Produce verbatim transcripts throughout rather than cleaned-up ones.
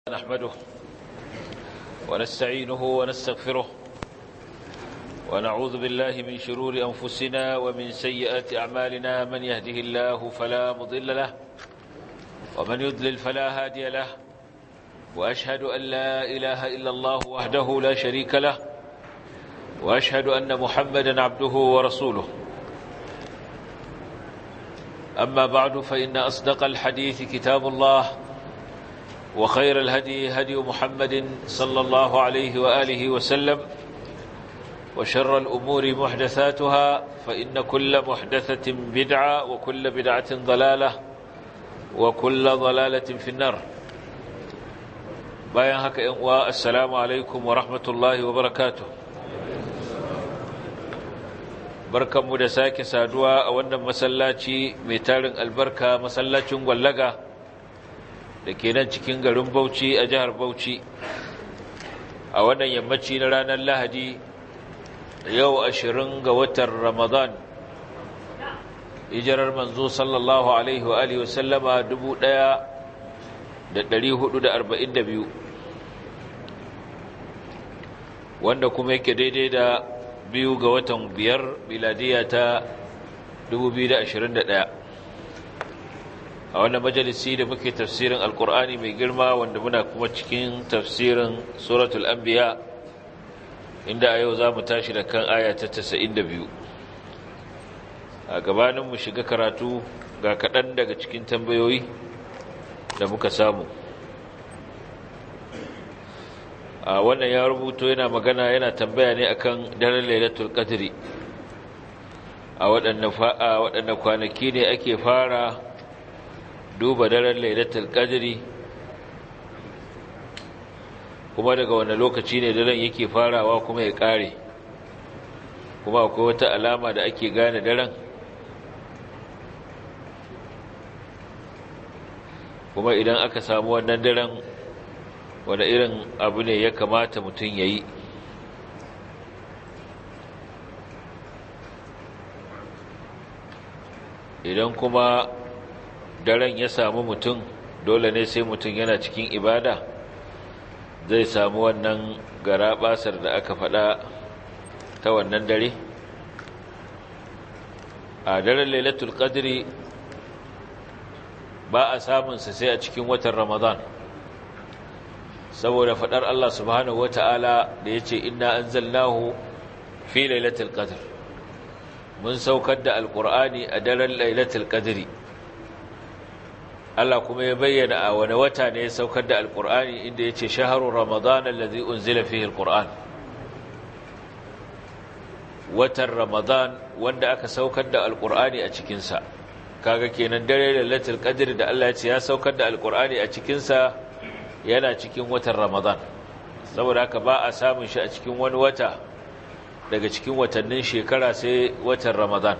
نحمده ونستعينه ونستغفره ونعوذ بالله من شرور أنفسنا ومن سيئات أعمالنا. من يهده الله فلا مضل له ومن يضلل فلا هادي له، وأشهد أن لا إله إلا الله وحده لا شريك له، وأشهد أن محمدا عبده ورسوله. أما بعد، فإن أصدق الحديث كتاب الله، وخير الهدي هدي محمد صلى الله عليه وآله وسلم، وشر الأمور محدثاتها، فإن كل محدثة بدعة، وكل بدعة ضلالة، وكل ضلالة في النار. باين هكا، والسلام عليكم ورحمة الله وبركاته. barkan mu da sake saduwa a wannan masallaci mai tarin albarka, masallacin Gwallaga da ke nan cikin garin Bauchi a jihar Bauchi, a wannan yammaci na ranar Lahadi, yau ashirin ga watan Ramadan, hijirar manzo sallallahu alaihi wa alihi wasallama dubu ɗaya da ɗari hudu da arba'in da biyu, wanda kuma yake daidai da biyu ga watan biyar miladiya ta dubu biyu da ashirin da ɗaya. a wannan majalisi da muke tafsirin alkur'ani mai girma, wanda muna kuma cikin tafsirin suratul anbiya, inda a yau za mu tashi da kan aya ta casa'in da biyu. a gabanin mu shiga karatu, ga kaɗan daga cikin tambayoyi da muka samu. a wannan ya rubuto yana magana, yana tambaya ne akan daren lailatul qadri. a waɗanne kwanaki ne ake fara duba daren lailatul qadri, kuma daga wani lokaci ne daren yake farawa kuma ya ƙare, kuma akwai wata alama da ake gane daren, kuma idan aka samu wannan daren wani irin abu ne ya kamata mutum ya yi. Idan kuma daren ya samu mutum, dole ne sai mutum yana cikin ibada zai samu wannan garaɓasar da aka faɗa ta wannan dare. a daren lailatul qadri ba a samunsa sai a cikin watan Ramadan, saboda faɗar Allah subhanahu wata'ala da ya ce inna anzalnahu fi lailatul qadr, mun saukar da alqur'ani a daren lailatul qadri. Allah kuma ya bayyana a wani wata ne ya saukar da alqur'ani, inda ya ce shahru ramadan allazi unzila fihi alqur'an, watan Ramadan wanda aka saukar da alqur'ani a cikin sa. kaga kenan dare lailatul qadr da Allah ya ce ya saukar da alqur'ani a cikin sa yana cikin watan Ramadan, saboda haka ba a samun shi a cikin wani wata daga cikin watannin shekara sai watan Ramadan.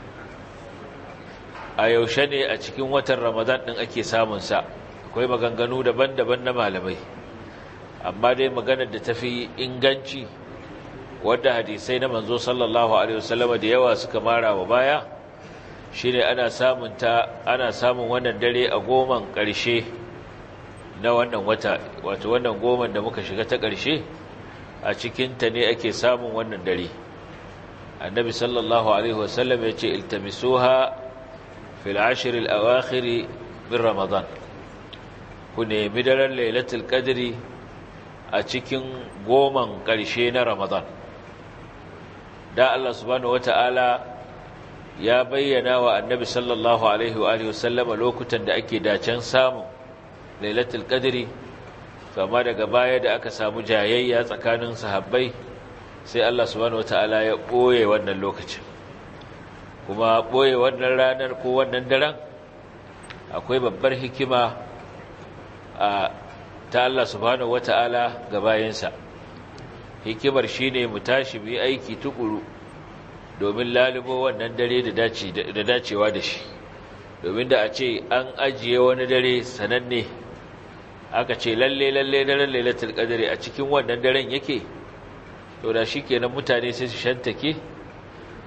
a yaushe ne a cikin watan Ramadan din ake samun sa? Akwai maganganu daban-daban na malamai, amma dai maganar da tafi inganci, wadda hadisai na manzo sallallahu alaihi wasallam da yawa suka mara wa baya, shine ana samun ta ana samun wannan dare a goman ƙarshe na wannan wata, wato wannan goman da muka shiga ta ƙarshe, a cikinta ne ake samun wannan dare. Annabi sallallahu alaihi wasallam ya ce iltamisuha fil ashr al awakhir min ramadan, ku nemi daren lailatul qadri a cikin goman ƙarshe na Ramadan. da Allah subhanahu wataala ya bayyana wa Annabi sallallahu alaihi wa alihi wasallama lokutan da ake dacen samun lailatul qadri, kama daga baya da aka samu jayayya tsakanin sahabbai, sai Allah subhanahu wataala ya boye wannan lokacin. kuma boye wannan ranar ko wannan daren akwai babbar hikima a ta Allah subhanahu wataala ga bayinsa. hikimar shine mu tashi mu yi aiki tukuru domin lalubo wannan dare da dace da dacewa da shi, domin da a ce an ajiye wani dare sananne, aka ce lalle lalle daren lailatul qadri a cikin wannan daren yake, to da shikenan mutane sai su shantake,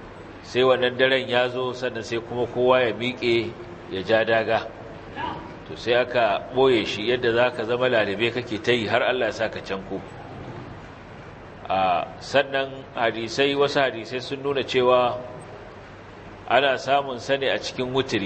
sai wannan daren ya zo sannan sai kuma kowa ya miƙe ya ja daga. to to sai aka ɓoye shi yadda za ka zama lalibe kake ta yi har Allah ya sa ka canko a sannan hadisai wasu hadisai sun nuna cewa ana samun sane a cikin wutiri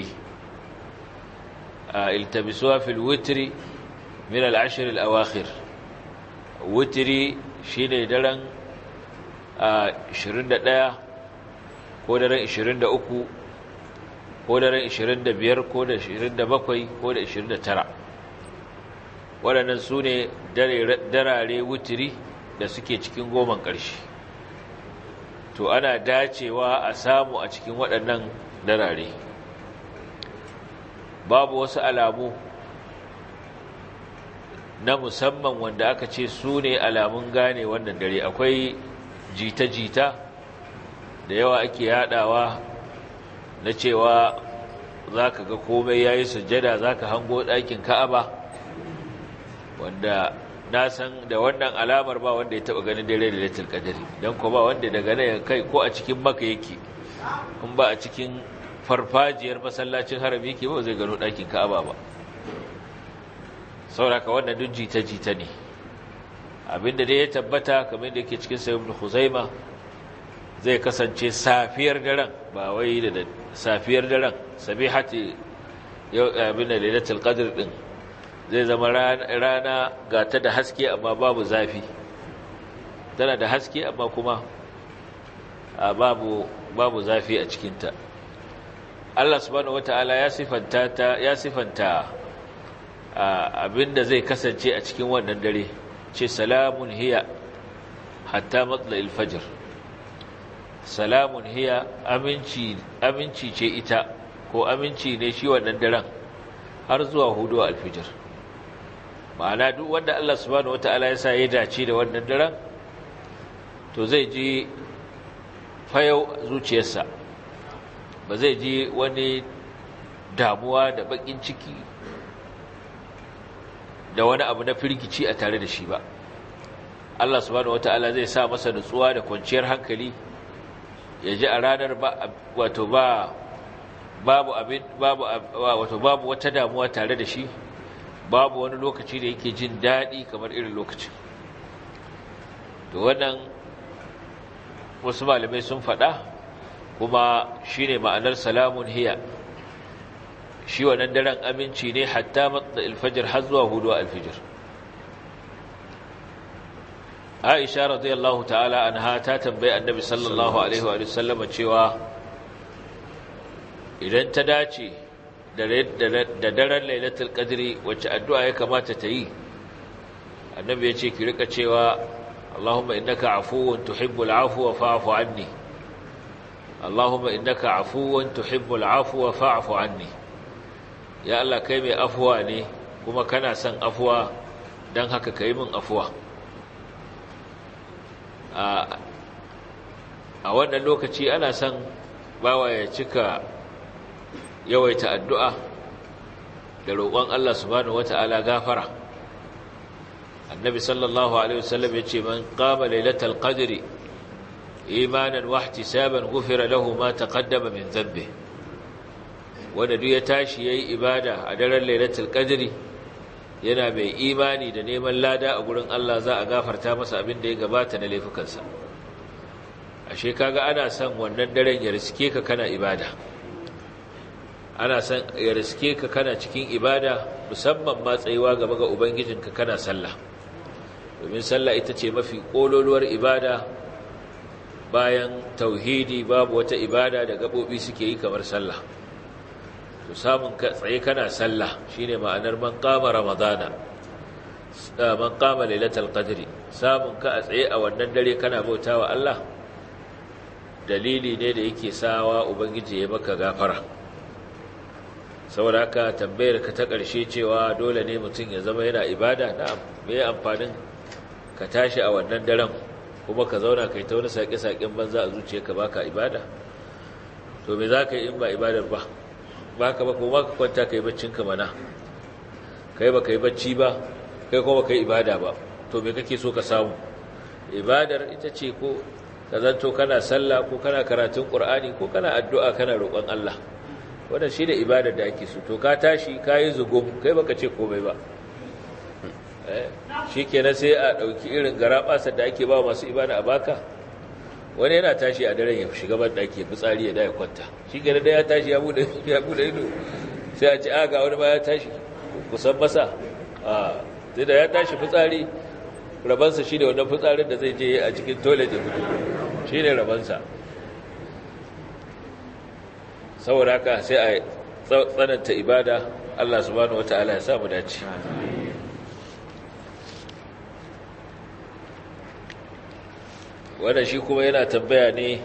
a iltabisuwa fil wutiri min al-ashr al-awakhir wutiri shine daren ashirin da ɗaya ko daren ashirin da uku ko daren ashirin da biyar ko da ashirin da bakwai ko da ashirin da tara waɗannan su ne darare wutiri da suke cikin goman ƙarshe to ana dacewa a samu a cikin waɗannan darare babu wasu alamu na musamman wanda aka ce su ne alamun gane wannan dare akwai jita-jita da yawa ake yadawa na cewa za ka ga komai ya yi sujjada za ka hango ɗakin ka'aba wanda na san da wannan alamar ba wanda ya taɓa ganin dare da laitul qadari don ko ba wanda daga nan kai ko a cikin maka yake in ba a cikin farfajiyar masallacin harami yake ba zai gano ɗakin ka'aba ba sauraka wannan duk jita-jita ne abinda dai ya tabbata kamar da yake cikin sayyid ibn Khuzaima zai kasance safiyar daren ba wai da safiyar daren sabihati yau abin da lailatul qadr din zai zama rana gata da haske amma babu zafi tana da haske amma kuma babu babu zafi a cikinta Allah subhanahu wataala ya sifanta ta ya sifanta abinda zai kasance a cikin wannan dare ce salamun hiya hatta matla'il fajr salamun hiya aminci aminci ce ita ko aminci ne shi wannan daren har zuwa hudu alfijir ma'ana duk wanda Allah subhanahu wataala ya sa ya dace da wannan daren to zai ji fayau zuciyarsa ba zai ji wani damuwa da bakin ciki da wani abu na firgici a tare da shi ba Allah subhanahu wataala zai sa masa nutsuwa da kwanciyar hankali ya ji a ranar ba wato ba babu abin babu wato babu wata damuwa tare da shi babu wani lokaci da yake jin daɗi kamar irin lokacin to wannan wasu malamai sun faɗa kuma shine ma'anar salamun hiya shi wannan daren aminci ne hatta matsa alfajir har zuwa hudu alfajir Aisha radiyallahu ta'ala anha ta tambayi Annabi sallallahu alaihi wa sallama cewa idan ta dace da daren Lailatul Qadri wacce addu'a ya kamata ta yi Annabi ya ce ki rika cewa Allahumma innaka afuwun tuhibbul afwa fa'fu anni Allahumma innaka afuwun tuhibbul afwa fa'fu anni ya Allah kai mai afuwa ne kuma kana son afuwa dan haka kai min afuwa a wannan lokaci ana son bawa ya cika yawaita addu'a da roƙon Allah subhanahu wata'ala gafara annabi sallallahu alaihi wasallam ya ce man qama lailatal qadri imanan wa ihtisaban ghufira lahu ma taqaddama min dhanbi wanda duk ya tashi yayi ibada a daren lailatul qadri yana mai imani da neman lada a gurin Allah za a gafarta masa abin da ya gabata na laifukansa ashe kaga ana son wannan daren ya riske ka kana ibada ana son ya riske ka kana cikin ibada musamman ma tsayuwa gaba ga ubangijinka kana sallah domin sallah ita ce mafi kololuwar ibada bayan tauhidi babu wata ibada da gabobi suke yi kamar sallah to samun ka tsaye kana sallah shine ma'anar man qama ramadana man qama lailatul qadri samun ka a tsaye a wannan dare kana bautawa Allah dalili ne da yake sawa ubangiji ya maka gafara saboda haka tambayar ka ta ƙarshe cewa dole ne mutum ya zama yana ibada na me amfanin ka tashi a wannan daren kuma ka zauna kai ta wani saƙe-saƙen banza a zuciyarka baka ibada to me za ka yi in ba ibadar ba baka ba kuma ka kwanta kai baccinka mana kai ba kai bacci ba kai kuma kai ibada ba to me kake so ka samu ibadar ita ce ko ka zanto kana sallah ko kana karatun qur'ani ko kana addu'a kana roƙon Allah wannan shi da ibadar da ake so to ka tashi ka yi zugum kai baka ce komai ba shi kenan sai a ɗauki irin garaɓasar da ake ba masu ibada a baka wani yana tashi a daren ya shiga ban ɗaki fitsari ya daya kwanta shi kenan da ya tashi ya buɗe ido sai a ce a ga wani ba ya tashi kusan masa a sai da ya tashi fitsari rabansa shi ne wannan fitsarin da zai je a cikin toilet ya fito shi ne rabansa saboda haka sai a tsananta ibada Allah subhanahu wataala ya samu dace wannan shi kuma yana tambaya ne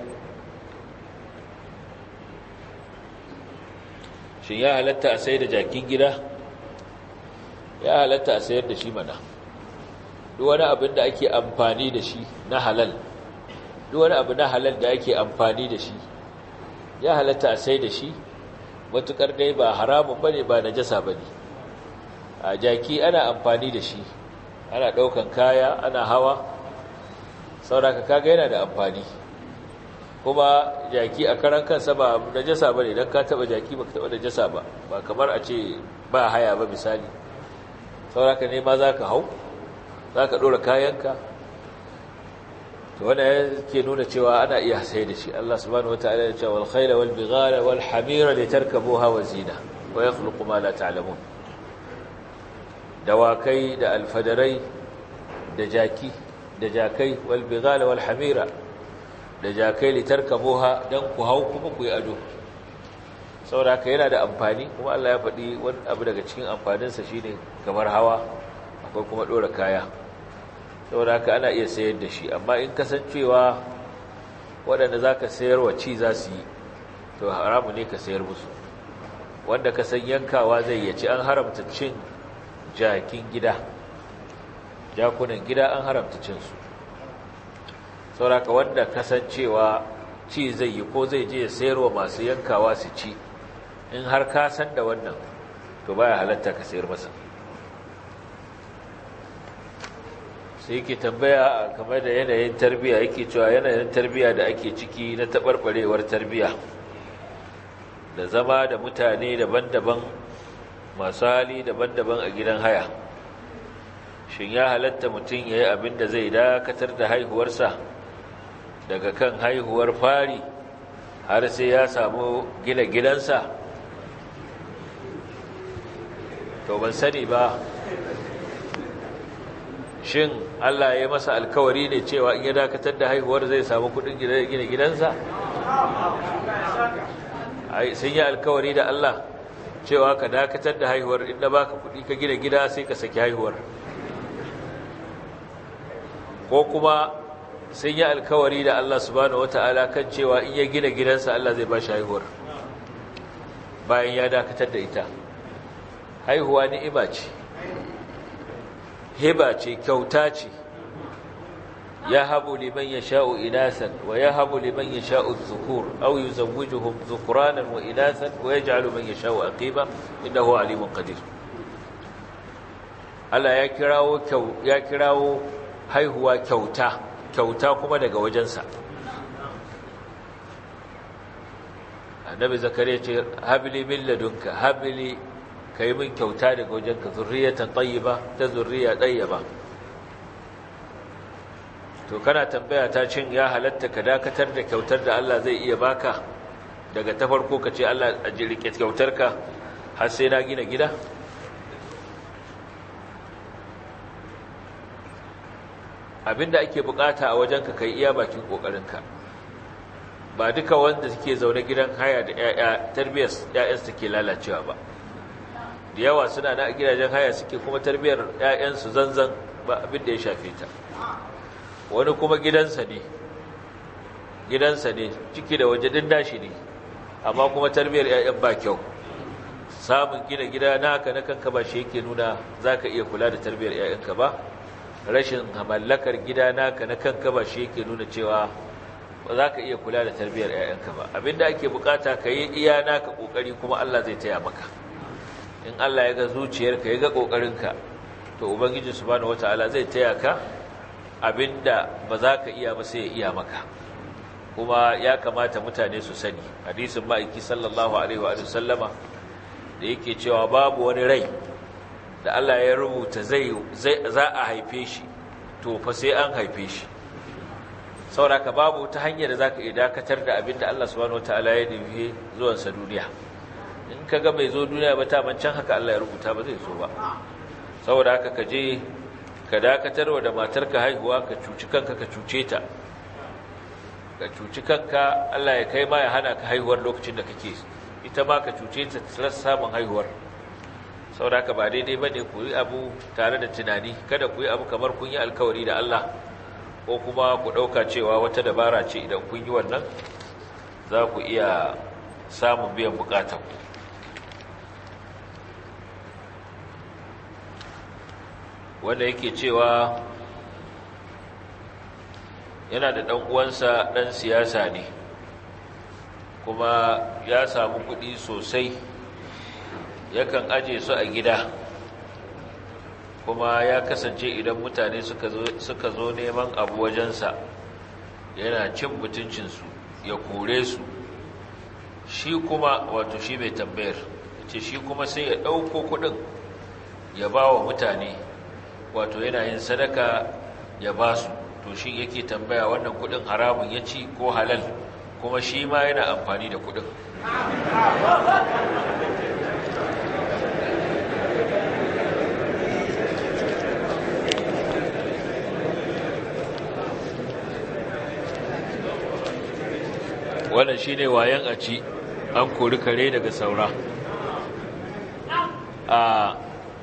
shin ya halatta a sayar da jakin gida ya halatta a sayar da shi mana duk wani abin da ake amfani da shi na halal duk wani abu na halal da ake amfani da shi ya halatta a sayar da shi matukar dai ba haramun bane ba najasa bane a jaki ana amfani da shi ana daukan kaya ana hawa sauraka kaga yana da amfani kuma jaki a karan kansa ba najasa bane dan ka taba jaki baka taba najasa ba ba kamar a ce ba haya ba misali sauraka ne ma zaka hau zaka dora kayanka to wanda yake nuna cewa ana iya sai da shi Allah subhanahu wataala ya ce wal khayla wal bighala wal hamira litarkabuha wa zina wa yakhluqu ma la ta'lamun dawakai da alfadarai da jaki da jakai wal bighala wal hamira da jakai litarkabuha dan ku hau kuma ku yi ado saboda haka yana da amfani kuma Allah ya faɗi wani abu daga cikin amfaninsa shine kamar hawa akwai kuma dora kaya saboda haka ana iya sayar da shi amma in kasancewa waɗanda zaka sayar wa ci za su yi to haramu ne ka sayar musu wanda ka san yankawa zai ya ci an haramta cin jakin gida jakunan gida an haramta cinsu sauraka wanda kasancewa ci zai yi ko zai je ya sayarwa masu yankawa su ci in har ka san da wannan to baya halatta ka sayar masa sai yake tambaya kamar da yanayin tarbiya yake cewa yanayin tarbiya da ake ciki na taɓarɓarewar tarbiya da zama da mutane daban-daban masu hali daban-daban a gidan haya shin ya halatta mutum ya yi abin da zai dakatar da haihuwarsa daga kan haihuwar fari har sai ya samu gina gidansa to ban sani ba shin Allah ya masa alkawari ne cewa in ya dakatar da haihuwar zai samu kudin gina gidansa sun yi alkawari da Allah cewa ka dakatar da haihuwar inda baka kudi ka gina gida sai ka saki haihuwar ko kuma sun yi alkawari da Allah subhanahu wata'ala kan cewa in ya gina gidansa Allah zai ba shi haihuwar bayan ya dakatar da ita haihuwa ni'ima ce hiba ce kyauta ce ya habu liman yasha'u inasan wa ya habu liman yasha'u dhukur aw yuzawwijuhum dhukuranan wa inasan wa yaj'alu man yasha'u aqima innahu alimun qadir Allah ya kirawo ya kirawo haihuwa kyauta kyauta kuma daga wajensa annabi zakariya ce habli min ladunka habli kai min kyauta daga wajenka zurriyatan tayyiba ta zurriya tayyiba to kana tambaya ta cin ya halatta ka dakatar da kyautar da Allah zai iya baka daga ta farko ka ce Allah a jirike kyautarka har sai na gina gida abinda ake bukata a wajenka kai iya bakin kokarinka ba duka wanda suke zaune gidan haya da ƴaƴa tarbiyar ƴaƴansu take lalacewa ba da yawa suna na gidajen haya suke kuma tarbiyar ƴaƴansu zanzan ba abin da ya shafe ta wani kuma gidansa ne gidansa ne ciki da waje din dashi ne amma kuma tarbiyar ƴaƴan ba kyau samun gina gida naka na kanka ba shi yake nuna zaka iya kula da tarbiyar ƴaƴanka ba rashin mallakar gida naka na kanka ba shi yake nuna cewa ba za ka iya kula da tarbiyyar 'ya'yanka ba abinda ake bukata ka yi iya naka kokari kuma Allah zai taya maka in Allah ya ga zuciyarka ya ga kokarinka to ubangiji subhanahu wataala zai taya ka abinda ba za ka iya ba sai ya iya maka kuma ya kamata mutane su sani hadisin ma'aiki sallallahu alaihi wa sallama da yake cewa babu wani rai da Allah ya rubuta zai za a haife shi to fa sai an haife shi saboda babu ta hanyar da zaka iya dakatar da abin da Allah subhanahu wataala ya nufi zuwan sa duniya in kaga bai zo duniya ba ta mancan haka Allah ya rubuta ba zai so ba saboda haka ka je ka dakatarwa da matarka haihuwa ka cuci kanka ka cuce ta ka cuci kanka Allah ya kai ma ya hana ka haihuwar lokacin da kake ita ma ka cuce ta tsara samun haihuwar saboda haka ba daidai bane ku yi abu tare da tunani kada ku yi abu kamar kun yi alkawari da Allah ko kuma ku dauka cewa wata dabara ce idan kun yi wannan za ku iya samun biyan bukatun wanda yake cewa yana da ɗan uwansa ɗan siyasa ne kuma ya samu kuɗi sosai yakan aje su a gida kuma ya kasance idan mutane suka zo suka zo neman abu wajensa yana cin mutuncinsu ya kore su shi kuma wato shi mai tambayar ce shi kuma sai ya ɗauko kuɗin ya ba wa mutane wato yana yin sadaka ya ba su to shi yake tambaya wannan kudin haramun ya ci ko halal kuma shi ma yana amfani da kudin wannan shi ne wayan a ci an kori kare daga saura a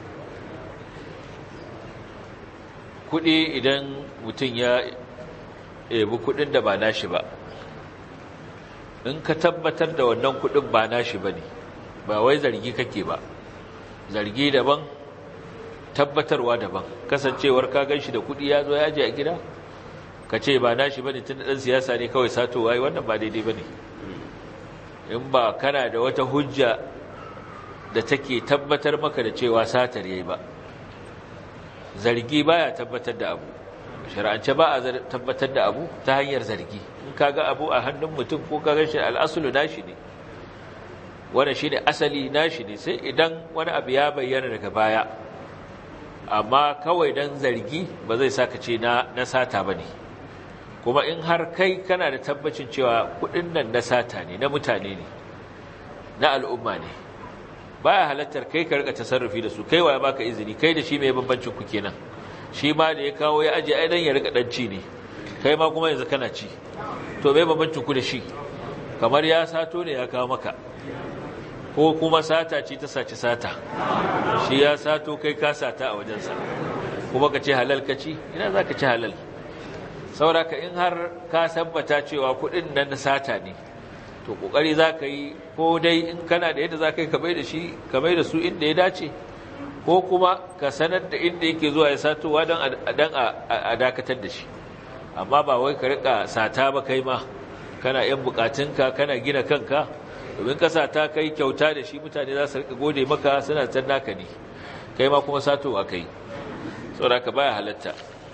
kuɗi idan mutum ya ebi kuɗin da ba nashi ba in ka tabbatar da wannan kuɗin ba nashi ba ne ba wai zargi kake ba zargi daban tabbatarwa daban kasancewar ka gan shi da kuɗi ya zo ya je a gida ka ce ba nashi ba ne tun da ɗan siyasa ne kawai satowa yi wannan ba daidai ba ne in ba kana da wata hujja da take tabbatar maka da cewa satar yayi ba zargi baya tabbatar da abu shar'ance ba a tabbatar da abu ta hanyar zargi in kaga abu a hannun mutum ko kaga shi al'asulu nashi ne wannan shine asali nashi ne sai idan wani abu ya bayyana daga baya amma kawai dan zargi ba zai saka ce na na sata bane kuma in har kai kana da tabbacin cewa kudin nan na sata ne na mutane ne na al'umma ne baya halattar kai ka rika tasarrufi da su kai waye baka izini kai da shi mai bambancin ku kenan shi ma da ya kawo ya aje ai dan ya rika danci ne kai ma kuma yanzu kana ci to mai bambancin ku da shi kamar ya sato ne ya kawo maka ko kuma sata ce ta saci sata shi ya sato kai ka sata a wajensa kuma ka ce halal ka ci ina zaka ci halal saboda ka in har ka tabbata cewa kudin nan na sata ne to kokari zaka yi ko dai in kana da yadda zaka yi ka bai da shi ka bai da su inda ya dace ko kuma ka sanar da inda yake zuwa ya satowa dan dan a dakatar da shi amma ba wai ka rika sata ba kai ma kana yan bukatunka kana gina kanka domin ka sata kai kyauta da shi mutane za su rika gode maka suna tan naka ne kai ma kuma satowa kai saboda ka baya halatta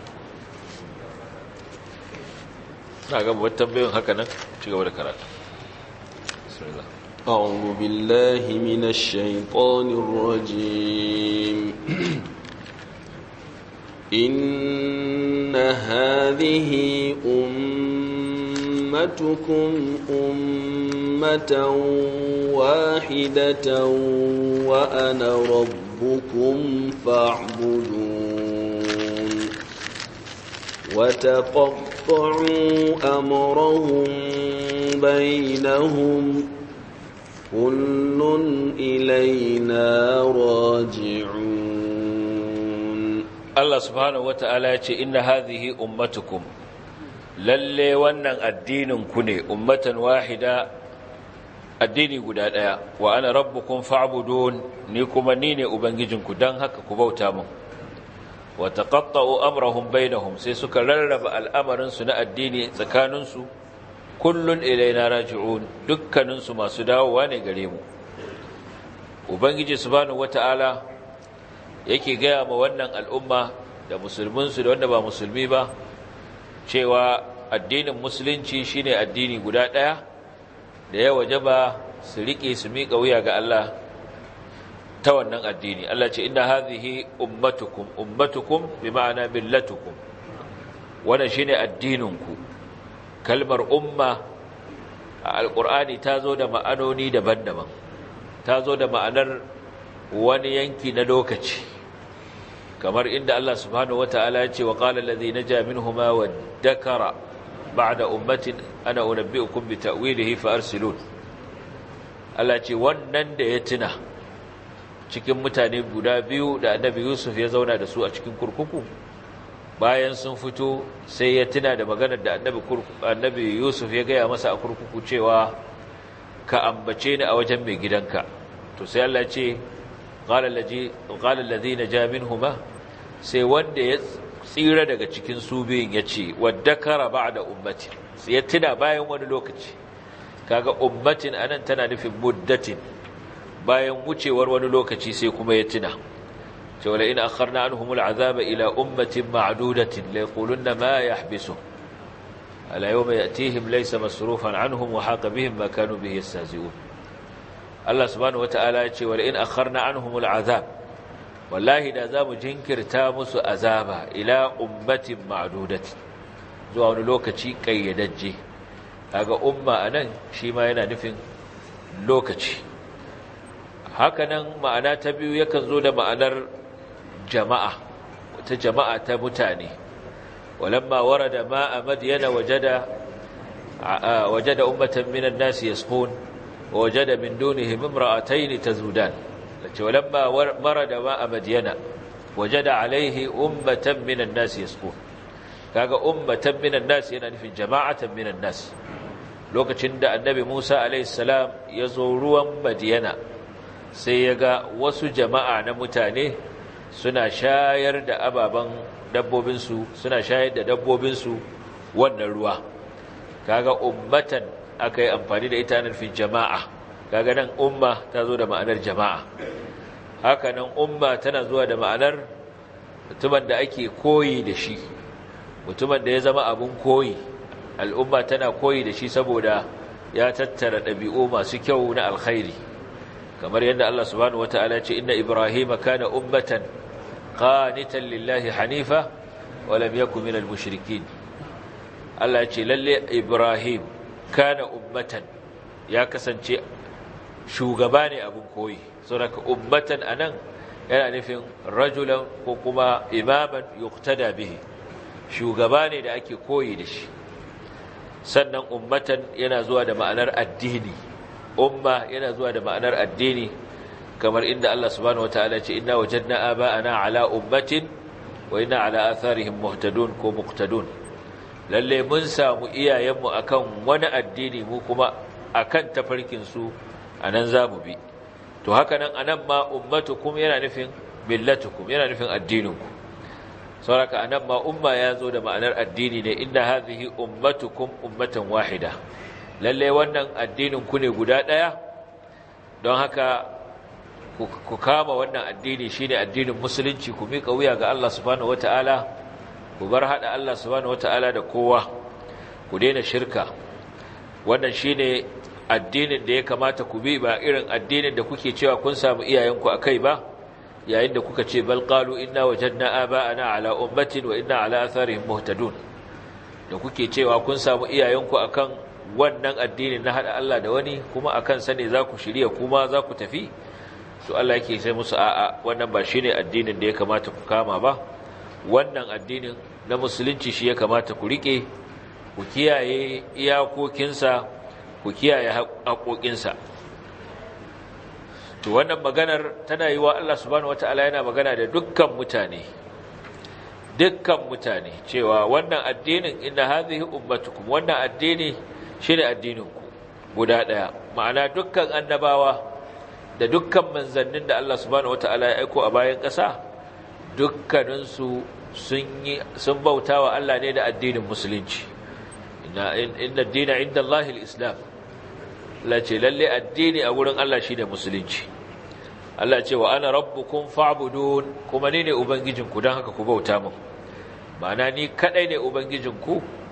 na ga wata tambayoyin haka nan ci gaba da karatu أعوذ بالله من الشيطان الرجيم إن هذه أمتكم أمة واحدة وأنا ربكم فاعبدون وتقطعوا أمرهم بينهم كل إلينا راجعون الله سبحانه وتعالى يقول إن هذه أمتكم lalle wannan addinin ku ne ummatan wahida addini guda daya wa ana rabbukum fa'budun ni kuma ni ne ubangijinku dan haka ku bauta min wa taqatta'u amrahum bainahum sai suka rarraba al'amarin su na addini tsakanin su kullun ilaina raji'un dukkanin su masu dawowa ne gare mu ubangiji subhanahu wata'ala yake ga ma wannan al'umma da musulmin su da wanda ba musulmi ba cewa addinin musulunci shine addini guda ɗaya da ya wajaba su riƙe su miƙa wuya ga Allah ta wannan addini. Allah ce inna hadhihi ummatukum ummatukum bi ma'ana millatukum, wannan shine addininku. Kalmar umma a alqur'ani ta zo da ma'anoni daban-daban, ta zo da ma'anar wani yanki na lokaci, kamar inda Allah subhanahu wata'ala ya ce wa qala allazi naja minhuma wa dakara ba'da ummatin ana unabbi'ukum bi ta'wilihi fa arsilun. Allah ce wannan da ya tuna cikin mutane guda biyu da annabi Yusuf ya zauna da su a cikin kurkuku, bayan sun fito sai ya tuna da maganar da annabi annabi Yusuf ya gaya masa a kurkuku cewa ka ambace ni a wajen mai gidanka. To sai Allah ya ce qala allazi qala allazi naja minhuma, sai wanda ya tsira daga cikin su biyun yace waddakara ba'da ummati, sai ya tuna bayan wani lokaci. Kaga ummatin anan tana nufin muddatin, bayan wucewar wani lokaci sai kuma ya tuna cewa la in akharna anhum al'azaba ila ummatin ma'dudatin la yaquluna ma yahbisu ala yawma yatihim laysa masrufan anhum wa haqa bihim ma kanu bihi yastahzi'un. Allah subhanahu wata'ala ya ce wa la in akharna anhum al'azab, wallahi da zamu jinkirta musu azaba ila ummatin ma'dudatin, zuwa wani lokaci kayyadajje. Kaga umma anan shi ma yana nufin lokaci. Hakanan ma'ana ta biyu yakan zo da ma'anar jama'a, wata jama'a ta mutane. walamma warada ma'a madyana wajada wajada ummatan minan nasi yasqun wa wajada min dunihim imra'atayn tazudan. lace walamma warada ma'a madyana wajada alayhi ummatan minan nasi yasqun. kaga ummatan minan nasi yana nufin jama'atan minan nas. lokacin da annabi Musa alayhi salam ya zo ruwan Madyana, sai ya ga wasu jama'a na mutane suna shayar da ababen dabbobinsu, suna shayar da dabbobinsu wannan ruwa. Kaga ummatan aka yi amfani da ita nufin jama'a. Kaga nan umma ta zo da ma'anar jama'a. Haka nan umma tana zuwa da ma'anar mutumin da ake koyi da shi, mutumin da ya zama abun koyi. Al'umma tana koyi da shi saboda ya tattara ɗabi'u masu kyau na alkhairi, kamar yadda Allah subhanahu wata'ala ce inna ibrahima kana ummatan qanitan lillahi hanifa wa lam yakun minal mushrikin. Allah ya ce lalle ibrahim kana ummatan, ya kasance shugaba ne abun koyi. saboda ummatan anan yana nufin rajulan ko kuma imaman yuqtada bihi, shugaba ne da ake koyi da shi. Sannan ummatan yana zuwa da ma'anar addini, umma yana zuwa da ma'anar addini, kamar inda Allah subhanahu wataala ce inna wajadna aba'ana ala ummatin wa inna ala atharihim muhtadun ko muqtadun. lalle mun samu iyayenmu akan wani addini, mu kuma akan tafarkin su anan zamu bi. to haka nan anan ma ummatukum yana nufin millatukum, yana nufin addininku. sauraka anan ma umma ya zo da ma'anar addini ne, inna hadhihi ummatukum ummatan wahida, lalle wannan addinin ku ne guda daya, don haka ku kama wannan addini shine addinin musulunci, ku mika wuya ga Allah subhanahu wataala, ku bar hada Allah subhanahu wataala da kowa, ku daina shirka. wannan shine addinin da ya kamata ku bi, ba irin addinin da kuke cewa kun samu iyayenku akai ba, yayin da kuka ce bal qalu inna wajadna aba'ana ala ummatin wa inna ala atharihim muhtadun, da kuke cewa kun samu iyayenku akan wannan addinin na hada Allah da wani, kuma akan sa ne za ku shirya kuma za ku tafi. to Allah yake sai musu a'a, wannan ba shine addinin da ya kamata ku kama ba. wannan addinin na musulunci shi ya kamata ku rike, ku kiyaye iyakokinsa, ku kiyaye haƙoƙinsa. to wannan maganar tana yi wa Allah subhanahu wataala yana magana da dukkan mutane, dukkan mutane cewa wannan addinin inna hadhihi ummatukum, wannan addini shine addininku guda daya. ma'ana dukkan annabawa da dukkan manzannin da Allah subhanahu wataala ya aika a bayan ƙasa, dukkaninsu sun yi sun bautawa Allah ne da addinin musulunci. inna inna ad-dina 'inda Allah al-islam, la ce lalle addini a wurin Allah shine musulunci. Allah ce wa ana rabbukum fa'budun, kuma ni ne ubangijinku don haka ku bauta min. ma'ana ni kadai ne ubangijinku,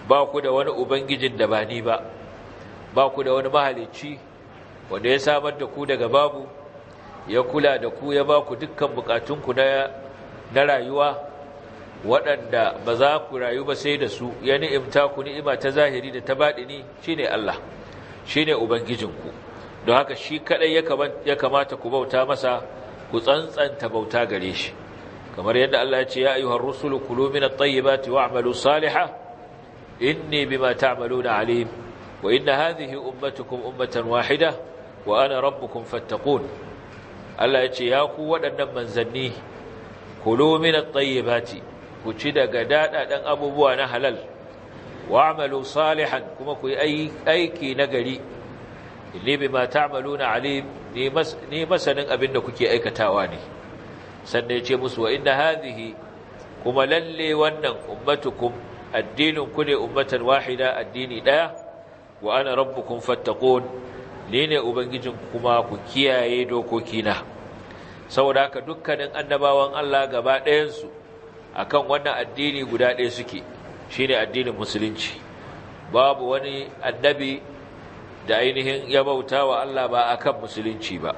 ba ku da wani ubangijin da ba ni ba ba ku da wani mahalicci wanda ya samar da ku daga babu ya kula da ku ya ba ku dukkan bukatunku na na rayuwa waɗanda ba za ku rayu ba sai da su ya ni'imta ku ni'ima ta zahiri da ta baɗini shine Allah shine ubangijinku don haka shi kadai ya kamata ku bauta masa ku tsantsanta bauta gare shi kamar yadda Allah ya ce ya ayyuhar rusulu kulu minat tayyibati wa'malu salihan inni bima ta'maluna alim wa inna hadhihi ummatukum ummatan wahida wa ana rabbukum fattaqun Allah ya ce ya ku waɗannan manzanni kulu minat tayyibati ku ci daga dadadan abubuwa na halal wa'malu salihan kuma ku yi aiki nagari inni bima ta'maluna alim ni masanin abinda kuke aikatawa ne sannan ya ce musu wa inna hadhihi kuma lalle wannan ummatukum addinin ku ne ummatan wahida addini daya wa ana rabbukum fattaqun ni ne ubangijin kuma ku kiyaye dokokina saboda haka dukkanin annabawan Allah gaba ɗayan su akan wannan addini guda ɗaya suke shine addinin musulunci babu wani annabi da ainihin ya bauta wa Allah ba akan musulunci ba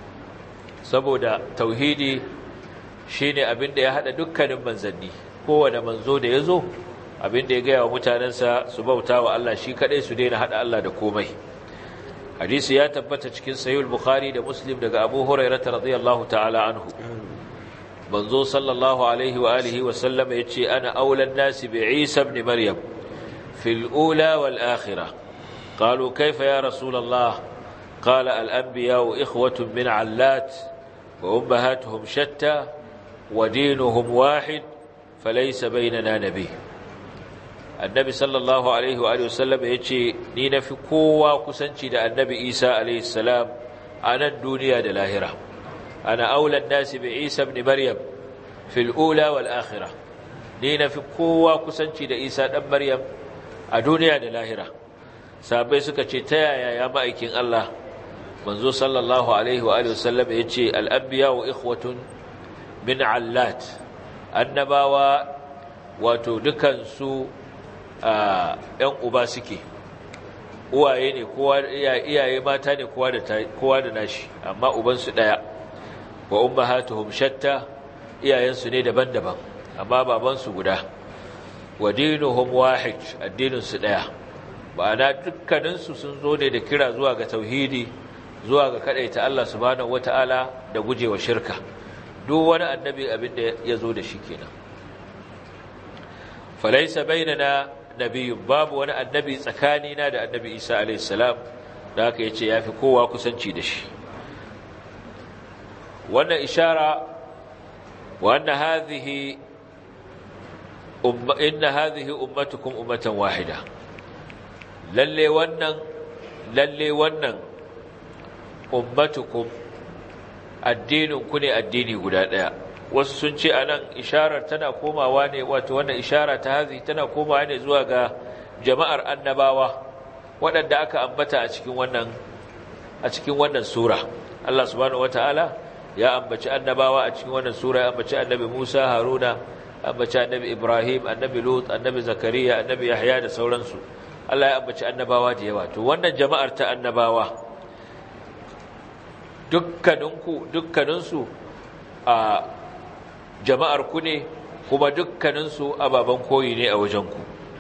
saboda tauhidi shine abinda ya hada dukkanin manzanni kowane manzo da yazo abinda ya gaya wa mutanansa su bauta wa Allah shi kadai su daina hada Allah da komai hadisi ya tabbata cikin sahih al-bukhari da muslim daga abu hurairah radiyallahu ta'ala anhu manzo sallallahu alaihi wa alihi wa sallam yace ana aulan nasi bi isa ibn maryam fil ula wal akhirah qalu kayfa ya rasul allah qala al anbiya ikhwatun min allat wa ummahatuhum shatta wa dinuhum wahid falaysa baynana nabiy annabi sallallahu alaihi wa alihi wa sallam yace ni nafi kowa kusanci da annabi isa alaihi salam a nan duniya da lahira أنا أولى الناس بعيسى بن مريم في الأولى والآخرة نينا في قوة كسنشي دا إيسى بن مريم الدنيا للآخرة سابي سكا تايا يا مائكين الله منذ صلى الله عليه وآله وسلم يتشي الأنبياء إخوة من علات النباوة وتدكن سو ‘yan uba suke uwaye ne iyaye mata ne kowa da nashi amma ubansu ɗaya wa ummahatuhum shatta iyayensu ne daban-daban amma babansu guda wa dinuhum wahid addininsu daya ma'ana dukkaninsu sun zo ne da kira zuwa ga tauhidi zuwa ga kadaita Allah subhanahu wataala da gujewa shirka duk wani annabi abinda ya zo da shi kenan falaysa bainana nabiyyun babu wani annabi tsakanina da annabi Isa alayhi salam da haka yace yafi kowa kusanci da shi wannan ishara wa anna hadhihi umma inna hadhihi ummatukum ummatan wahida lalle wannan lalle wannan ummatukum addinin ku ne addini guda daya wasu sun ce anan isharar tana komawa ne wato wannan ishara ta hadhihi tana komawa ne zuwa ga jama'ar annabawa waɗanda aka ambata a cikin wannan a cikin wannan sura Allah subhanahu wataala ya ambaci annabawa a cikin wannan sura ya ambaci annabi Musa Haruna ambaci annabi Ibrahim annabi Lut annabi Zakariya annabi Yahya da sauransu Allah ya ambaci annabawa da yawa to wannan jama'ar ta annabawa dukkaninku dukkaninsu a jama'ar ku ne kuma dukkaninsu ababan koyi ne a wajenku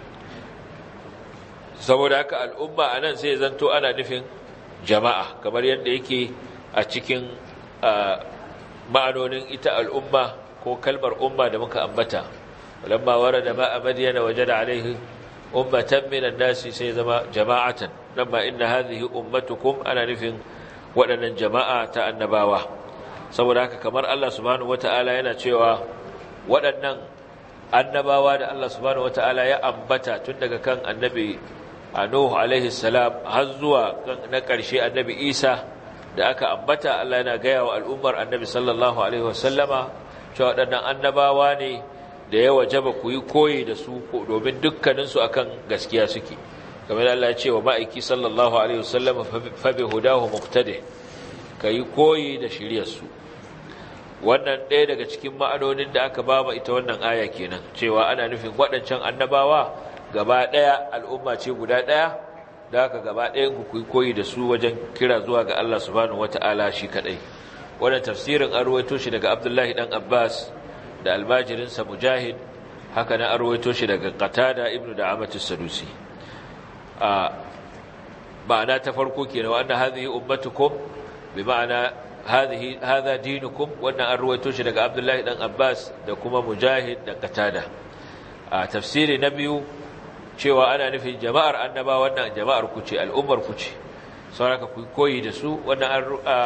saboda haka al'umma anan sai zanto ana nufin jama'a kamar yadda yake a cikin ma'anonin ita al'umma ko kalmar umma da muka ambata lamma warada ma'a madyana wajada alaihi ummatan minan nasi sai zama jama'atan lamma inna hadhihi ummatukum ana nufin waɗannan jama'a ta annabawa saboda haka kamar Allah subhanahu wata'ala yana cewa waɗannan annabawa da Allah subhanahu wata'ala ya ambata tun daga kan annabi Nuh alaihi salam har zuwa na ƙarshe annabi Isa da aka ambata Allah yana gaya wa al'ummar annabi sallallahu alaihi wasallama cewa waɗannan annabawa ne da ya wajaba ku yi koyi da su domin dukkaninsu akan gaskiya suke kamar Allah ya ce wa ma'aiki sallallahu alaihi wasallama fa bi hudahu muqtadi kai koyi da shiryarsu wannan ɗaya daga cikin ma'anonin da aka ba ita wannan aya kenan cewa ana nufin waɗancan annabawa gaba ɗaya al'umma ce guda ɗaya da haka gaba ɗayan ku koyi da su wajen kira zuwa ga Allah subhanahu wata'ala shi kaɗai. Wannan tafsirin an ruwaito shi daga Abdullahi ɗan Abbas da almajirinsa Mujahid, haka na an ruwaito shi daga Qatada ibnu Da'amatus Sadusi. a ma'ana ta farko kenan wa anna hadhihi ummatukum bi ma'ana hadhihi hadha dinukum, wannan an ruwaito shi daga Abdullahi ɗan Abbas da kuma Mujahid da Qatada. a tafsiri na biyu cewa ana nufin jama'ar annaba, wannan jama'ar ku ce, al'ummar ku ce, sauraka ku koyi da su. wannan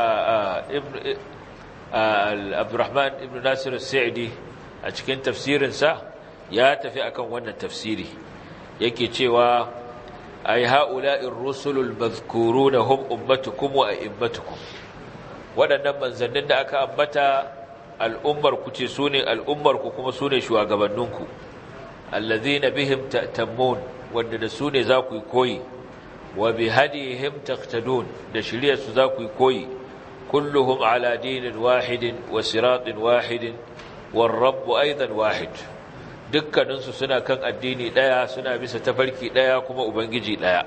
Abdurrahman ibn Nasir al-Sa'di a cikin tafsirinsa ya tafi akan wannan tafsiri, yake cewa ay ha'ula'ir rusulul madhkuruna hum ummatukum wa a'immatukum, waɗannan manzannin da aka ambata al'ummar ku ce, sune al'ummar ku kuma sune shugabanninku, alladhina bihim ta'tammun, wanda da su ne za ku yi koyi, wa bi hadihim taqtadun, da shiriyarsu za ku yi koyi, kulluhum ala dinin wahidin wa siratin wahidin war rabbu aidan wahid, dukkaninsu suna kan addini daya, suna bisa tafarki daya, kuma ubangiji daya.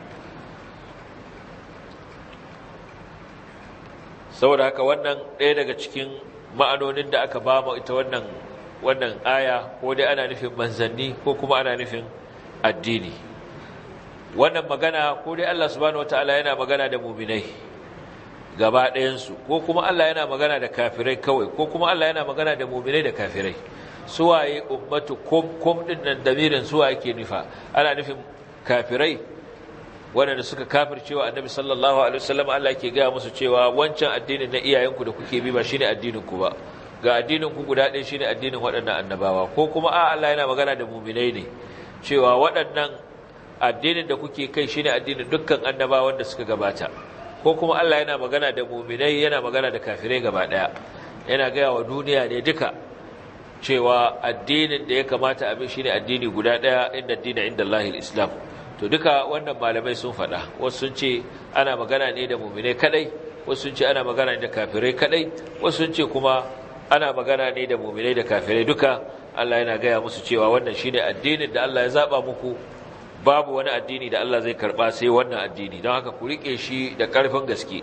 saboda haka wannan ɗaya daga cikin ma'anonin da aka ba mu ita wannan wannan aya, ko dai ana nufin manzanni ko kuma ana nufin addini. Wannan magana ko dai Allah subhanahu wataala yana magana da mu'minai gaba ɗayansu, ko kuma Allah yana magana da kafirai kawai, ko kuma Allah yana magana da mu'minai da kafirai. Suwaye ummatu kum kum din nan damirin suwa yake nufa? Ana nufin kafirai wanda suka kafircewa Annabi sallallahu alaihi wasallam. Allah yake ga musu cewa wancan addinin na iyayenku da kuke bi ba shine addinin ku ba, ga addinin ku guda ɗaya shine addinin waɗannan annabawa. Ko kuma a Allah yana magana da mu'minai ne cewa waɗannan addinin da kuke kai shine addinin dukkan annabawan da suka gabata. Ko kuma Allah yana magana da mu'minai, yana magana da kafirai gaba ɗaya, yana gaya wa duniya ne duka cewa addinin da ya kamata abin shine addini guda ɗaya, inda addini inda Allahil Islam. To duka wannan malamai sun faɗa, wasu sun ce ana magana ne da mu'minai kadai, wasu sun ce ana magana ne da kafirai kadai, wasu sun ce kuma ana magana ne da mu'minai da kafirai duka. Allah yana gaya musu cewa wannan shine addinin da Allah ya zaba muku, babu wani addini da Allah zai karba sai wannan addini, don haka ku rike shi da ƙarfin gaske.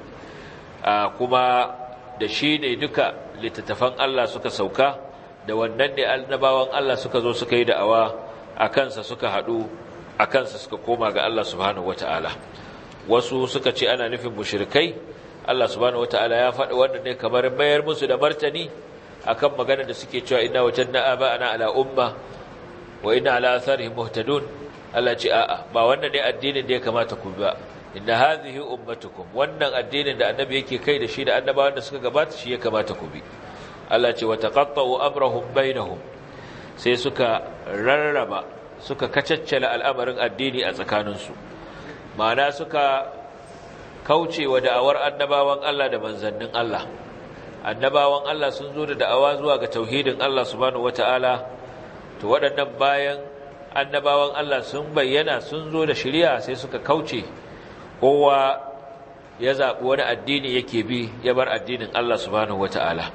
Kuma da shi ne duka littattafan Allah suka sauka, da wannan ne annabawan Allah suka zo suka yi da'awa a kansa, suka haɗu a kansa, suka koma ga Allah subhanahu wata'ala. Wasu suka ce ana nufin mushrikai. Allah subhanahu wata'ala ya faɗi wannan ne kamar bayar musu da martani akan magana da suke cewa inna wajanna aba'ana ala umma wa inna ala atharihim muhtadun. Allah ce a'a, ba wannan ne addinin da ya kamata ku ba, inna hadhihi ummatukum, wannan addinin da annabi yake kai da shi da annabawan da suka gabata shi ya kamata ku bi. Allah ce wa taqatta'u amrahum bainahum, sai suka rarraba, suka kacaccala al'amarin addini a tsakaninsu, ma'ana suka kauce wa da'awar annabawan Allah da manzannin Allah. Annabawan Allah sun zo da da'awa zuwa ga tauhidin Allah subhanahu wata'ala, to waɗannan bayan annabawan Allah sun bayyana sun zo da shari'a, sai suka kauce, kowa ya zaɓi wani addini yake bi, ya bar addinin Allah subhanahu wata'ala.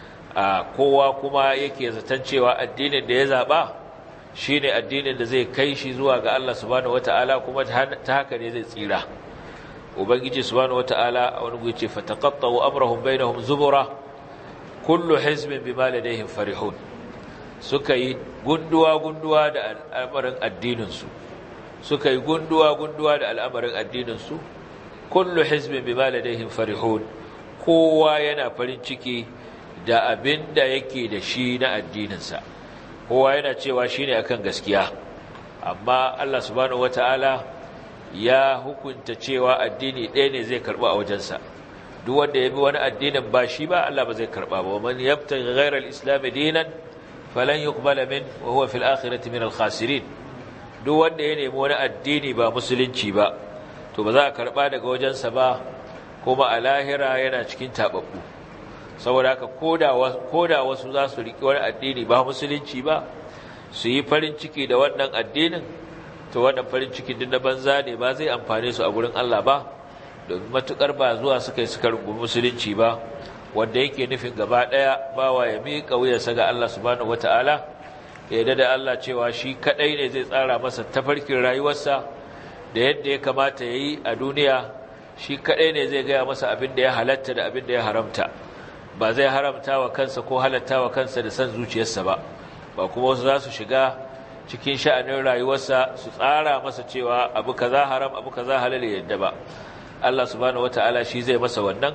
a kowa kuma yake zaton cewa addinin da ya zaɓa shine addinin da zai kai shi zuwa ga Allah subhanahu wata'ala, kuma ta haka ne zai tsira. Ubangiji subhanahu wata'ala a wani guri ce fataqatta'u amrahum bainahum zubura kullu hizbin bima ladayhim farihun, suka yi gunduwa gunduwa da al'amarin addinin su suka yi gunduwa gunduwa da al'amarin addinin su kullu hizbin bima ladayhim farihun, kowa yana farin ciki da abinda yake da shi na addinin sa, kowa yana cewa shine akan gaskiya. Amma Allah subhanahu wata'ala ya hukunta cewa addini ɗaya ne zai karɓa a wajensa. Duk wanda ya bi wani addinin ba shi ba, Allah ba zai karɓa ba. Man yabtaghi ghayra al-islam dinan falan yuqbala min wa huwa fil akhirati min al-khasirin. Duk wanda ya nemi wani addini ba musulunci ba, to ba za a karɓa daga wajensa ba, kuma a lahira yana cikin tababbu. Saboda haka koda koda wasu za su riƙe wani addini ba musulunci ba, su yi farin ciki da wannan addinin, to wannan farin cikin din na banza ne, ba zai amfane su a gurin Allah ba, domin matukar ba zuwa suka yi suka rungumi musulunci ba, wanda yake nufin gaba daya bawa ya miƙa wuyarsa ga Allah subhanahu wataala, ya yarda da Allah cewa shi kadai ne zai tsara masa tafarkin rayuwarsa da yadda ya kamata yayi a duniya, shi kadai ne zai gaya masa abin da ya halatta da abin da ya haramta, ba zai haramta wa kansa ko halatta wa kansa da san zuciyarsa ba, ba kuma wasu za su shiga cikin sha'anin rayuwarsa su tsara masa cewa abu kaza haram abu kaza halal yadda ba. Allah subhanahu wataala shi zai masa wannan,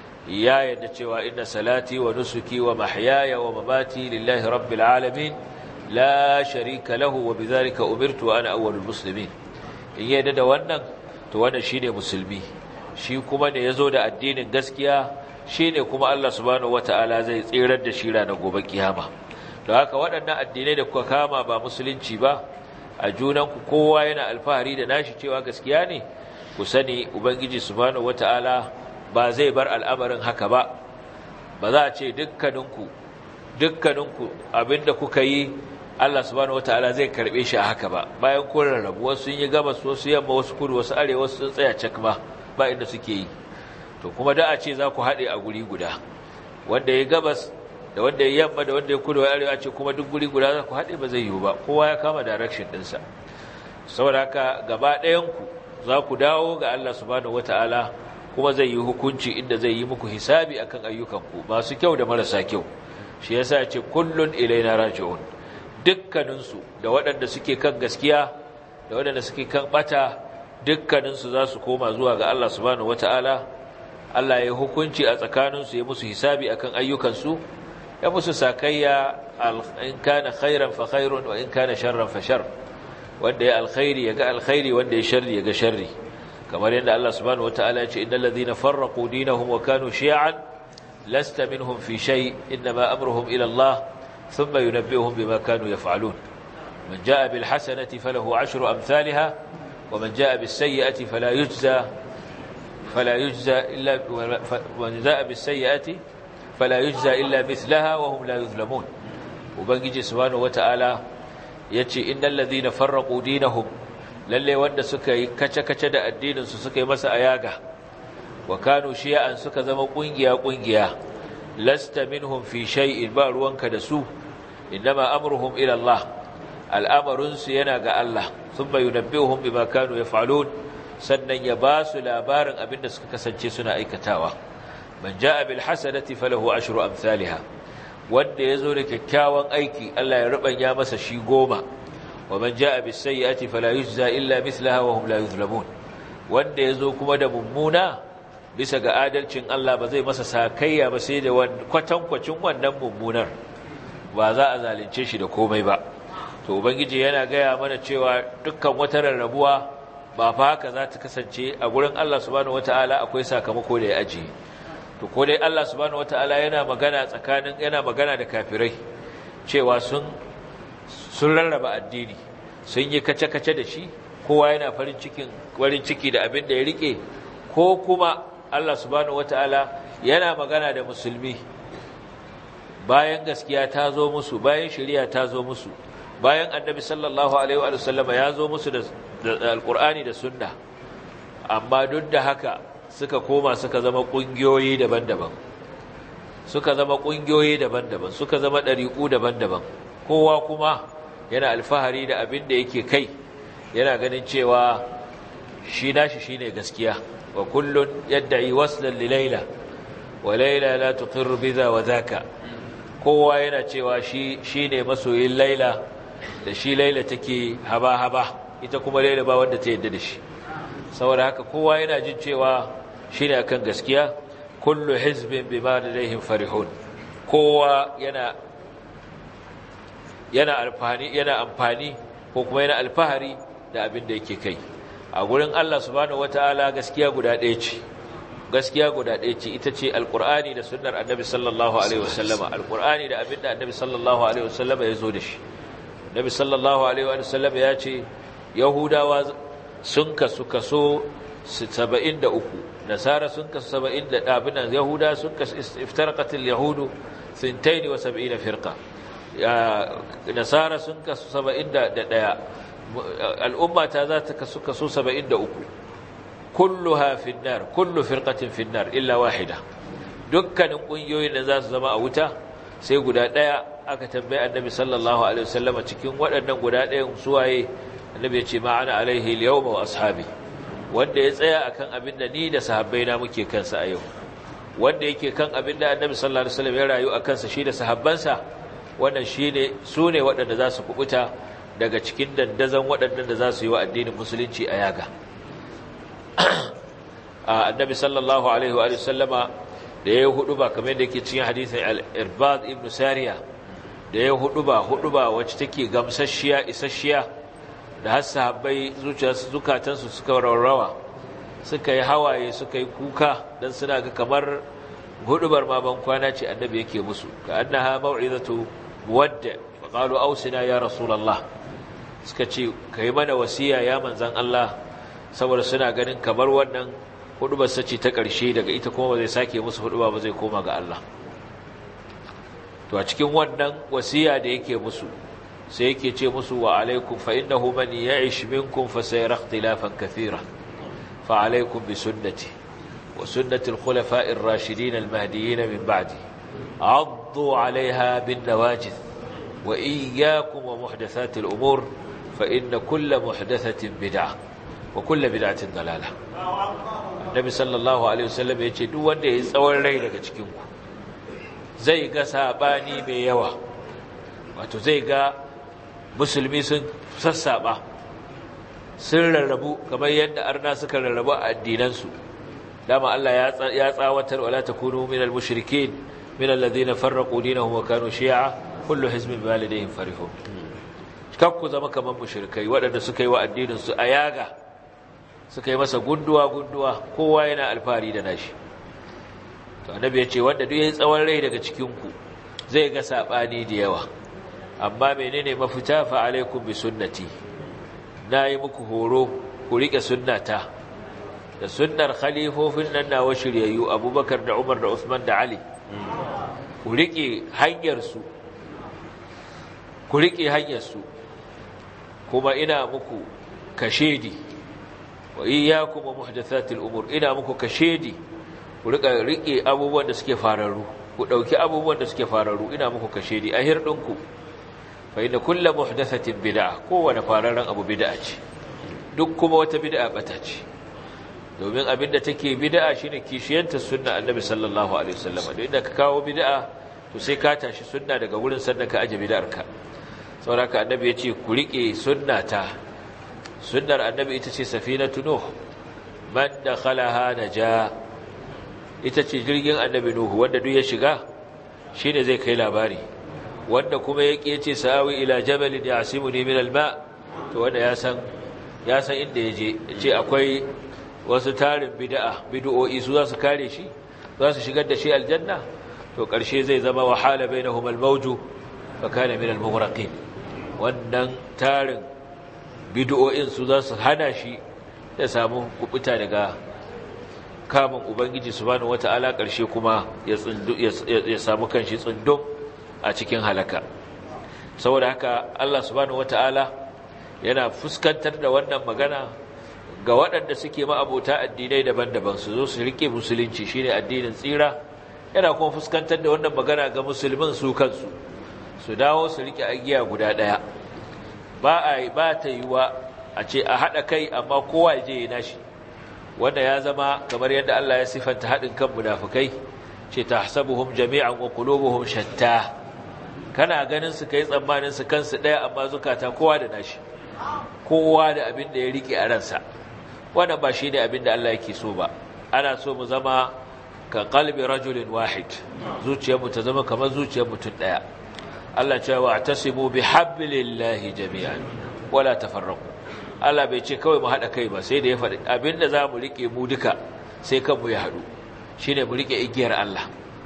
ya yadda cewa inna salati wa nusuki wa mahyaya wa mamati lillahi rabbil alamin la sharika lahu wa bidhalika umirtu wa ana awwalul muslimin. in yadda da wannan to wannan shine musulmi, shi kuma ne yazo da addinin gaskiya, shine kuma Allah subhanahu wataala zai tsirar da shi ranar gobe kiyama. don haka waɗannan addinai da kuka kama ba musulunci ba, a junanku kowa yana alfahari da nashi cewa gaskiya ne, ku sani ubangiji subhanahu wataala ba zai bar al'amarin haka ba. ba za a ce dukkaninku dukkaninku abinda kuka yi Allah subhanahu wataala zai karbe shi a haka ba, bayan kun rarrabu, wasu sun yi gabas, wasu yamma, wasu kudu, wasu arewa, wasu sun tsaya cak ba ba inda suke yi. to kuma da a ce za ku haɗe a guri guda, wanda ya gabas da wanda ya yamma da wanda ya kudu wa arewa, ce kuma duk guri guda za ku haɗe, ba zai yiwu ba, kowa ya kama direction ɗinsa. saboda haka gaba ɗayanku za ku dawo ga Allah subhanahu wataala, kuma zai yi hukunci inda zai yi muku hisabi akan ayyukanku masu kyau da marasa kyau. shi yasa ya ce kullun ilaina raji'un, dukkaninsu da waɗanda suke kan gaskiya da waɗanda suke kan ɓata, dukkaninsu za su koma zuwa ga Allah subhanahu wataala. Allah ya yi hukunci a tsakaninsu, ya musu hisabi akan ayyukansu, ya musu sakayya, in kana khairan fa khairun wa in kana sharran fa shar. wanda ya alkhairi ya ga alkhairi, wanda ya sharri ya ga sharri. kamar yadda Allah subhanahu wataala ya ce innal ladhina farraqu dinahum wa kanu shi'an lasta minhum fi shay inma amruhum ila Allah thumma yunabbi'uhum bima kanu yaf'alun. man jaa bil hasanati falahu ashru amsalha wa man jaa bis sayyi'ati fala yujza fala yujza illa man jaa bis sayyi'ati fala yujza illa mithlaha wa hum la yuzlamun. ubangiji subhanahu wataala yace innal ladhina farraqu dinahum, lalle wanda suka yi kace-kace da addinin su suka yi masa ayaga, wa kanu shi'an suka zama kungiya kungiya, lasta minhum fi shay'in, ba ruwanka da su, inma amruhum ila Allah, al'amarun su yana ga Allah, thumma yunabbi'uhum bima kanu yaf'alun, sannan ya ba su labarin abinda suka kasance suna aikatawa. man jaa bil hasanati falahu ashru amsalha, wanda yazo da kyakkyawan aiki Allah ya rubanya masa shi goma. wa man jaa bis sayyi'ati fala yujza illa mithlaha wa hum la yuzlamun, wanda yazo kuma da mummuna, bisa ga adalcin Allah ba zai masa sakayya ba sai da kwatankwacin wannan mummunar, ba za a zalunce shi da komai ba. to ubangiji yana gaya mana cewa dukkan wata rarrabuwa ba fa haka za ta kasance a gurin Allah subhanahu wataala, akwai sakamako da ya ajiye. to ko dai Allah subhanahu wataala yana magana tsakanin yana magana da kafirai cewa sun sun rarraba addini, sun yi kace-kace da shi, kowa yana farin cikin farin ciki da abin da ya rike, ko kuma Allah subhanahu wataala yana magana da musulmi bayan gaskiya ta zo musu, bayan shari'a ta zo musu, bayan annabi sallallahu alaihi wa sallama ya zo musu da alqur'ani da sunna, amma duk da haka suka koma suka zama kungiyoyi daban-daban suka zama kungiyoyi daban-daban suka zama dariku daban-daban. kowa kuma yana alfahari da abin da yake kai, yana ganin cewa shi nashi shine gaskiya. wa kullun yad'i waslan li layla wa layla la tuqirru bidha wa dhaka, kowa yana cewa shi shine masoyin layla da shi layla take haba-haba, ita kuma layla ba wanda ta yadda da shi. saboda haka kowa yana jin cewa shine akan gaskiya. kullu hizbin bima ladayhim farihun, kowa yana yana alfani yana amfani ko kuma yana alfahari da abin da yake kai. a gurin Allah subhanahu wataala gaskiya guda ɗaya ce, gaskiya guda ɗaya ce, ita ce alqur'ani da sunnar annabi sallallahu alaihi wasallama. alqur'ani da abin da annabi sallallahu alaihi wasallama ya zo da shi. annabi sallallahu alaihi wasallama ya ce yahudawa sun kasu kaso saba'in da uku, nasara sun kasu saba'in da ɗabinan, yahuda sun kasu iftarqatil yahudu thintain wa sab'ina firqa, nasara sun kasu saba'in da ɗaya, al'umma ta za ta kasu kaso saba'in da uku. kulluha fi nar, kullu firqatin fi nar illa wahida, dukkanin kungiyoyin da za su zama a wuta sai guda ɗaya aka tambaye annabi sallallahu alaihi wasallam cikin waɗannan guda ɗayan suwaye annabi ya ce ma ana alaihi al-yawma wa ashabi wanda ya tsaya akan abin da ni da sahabbaina muke kansa a yau wanda yake kan abin da annabi sallallahu alaihi wasallam ya rayu akan sa shi da sahabbansa wannan shine sune waɗanda za su kubuta daga cikin dandazon waɗannan da za su yi wa addinin musulunci a yaga annabi sallallahu alaihi wa sallama da ya hudu ba kamar da yake cikin hadisin al-Irbad ibn Sariya da ya hudu ba hudu ba wacce take gamsasshiya isasshiya da har sahabbai zuciyarsu zukatansu suka raurawa suka yi hawaye suka yi kuka dan suna ga kamar hudubar ma ban kwana ce annabi yake musu ka annaha mau'izatu muwadda fa qalu ausina ya rasulullah suka ce kai mana wasiya ya manzon Allah saboda suna ganin kamar wannan hudubar sace ta ƙarshe daga ita kuma ba zai sake musu huduba ba zai koma ga Allah to a cikin wannan wasiya da yake musu sai yake ce musu wa alaikum fa innahu man ya'ish minkum fa sayara ikhtilafan kathira fa alaikum bi sunnati wa sunnati al-khulafa'i ar-rashidin al-mahdiyyin min ba'di addu 'alayha bin nawajid wa iyyakum wa muhdathati al-umur fa inna kulla muhdathatin bid'ah wa kulla bid'atin dalalah Nabi sallallahu alaihi wasallam yace duk wanda yayi tsawon rai daga cikin ku zai ga sabani mai yawa wato zai ga musulmi sun sassaba sun rarrabu kamar yadda arna suka rarrabu a addinan su dama Allah ya ya tsawatar wala takunu minal mushrikeen minal ladina farraqu dinahum wa kanu shi'a kullu hizbin bima ladayhim farihun kakku zama kamar mushrikai waɗanda suka yi wa addinin su ayaga suka yi masa gunduwa-gunduwa kowa yana alfahari da nashi to annabi ya ce wanda duk yayin tsawon rai daga cikinku zai ga sabani da yawa amma menene mafita fa alaikum bi sunnati nayi muku horo ku rike sunnata da sunnar khalifofin nan nawa shiryayyu Abubakar da Umar da Uthman da Ali ku rike hanyar su ku rike hanyar su kuma ina muku kashedi wa iyyakum wa muhdathatil umur ina muku kashedi ku rika rike abubuwan da suke fararu ku dauki abubuwan da suke fararu ina muku kashedi a hirdinku fa inna kullu muhdathatin bid'ah kowane fararren abu bid'a ce duk kuma wata bid'a bata ce domin abinda take bid'a shine kishiyanta sunna annabi sallallahu alaihi wasallam da inda ka kawo bid'a to sai ka tashi sunna daga wurin sannan ka aje bid'arka saboda haka annabi ya ce ku rike sunnata sunnar annabi ita ce safinatu nuh man dakhalaha naja ita ce jirgin annabi nuhu wanda duk ya shiga shine zai kai labari wanda kuma yake yace sawi ila jabalin yasimuni min alma to wanda ya san ya san inda yaje yace akwai wasu tarin bid'a bid'o'i su za su kare shi za su shigar da shi aljanna to karshe zai zama wahala bainahum almawju fa kana min almughraqin wannan tarin bid'o'in su za su hana shi ya samu kubuta daga kamun ubangiji subhanahu wataala karshe kuma ya tsundu ya samu kanshi tsundum a cikin halaka saboda haka Allah subhanahu wataala yana fuskantar da wannan magana ga waɗanda suke ma'abota addinai daban-daban su zo su rike musulunci shine addinin tsira yana kuma fuskantar da wannan magana ga musulmin su kansu su dawo su rike agiya guda ɗaya ba a ba ta yiwa a ce a haɗa kai amma kowa ya je ya nashi wanda ya zama kamar yadda Allah ya sifanta haɗin kan munafikai ce tahsabuhum jami'an wa qulubuhum shatta kana ganin su kai tsammanin su kansu ɗaya amma zukata kowa da nashi kowa da abin da ya rike a ransa wannan ba shi ne abin da Allah yake so ba ana so mu zama ka qalbi rajulin wahid zuciyarmu ta zama kamar zuciyar mutum ɗaya Allah ce wa tasimu bihablillahi jami'an wala tafarraqu Allah bai ce kawai mu hada kai ba sai da ya faɗi abinda zamu rike mu duka sai kanmu ya hadu shine mu rike igiyar Allah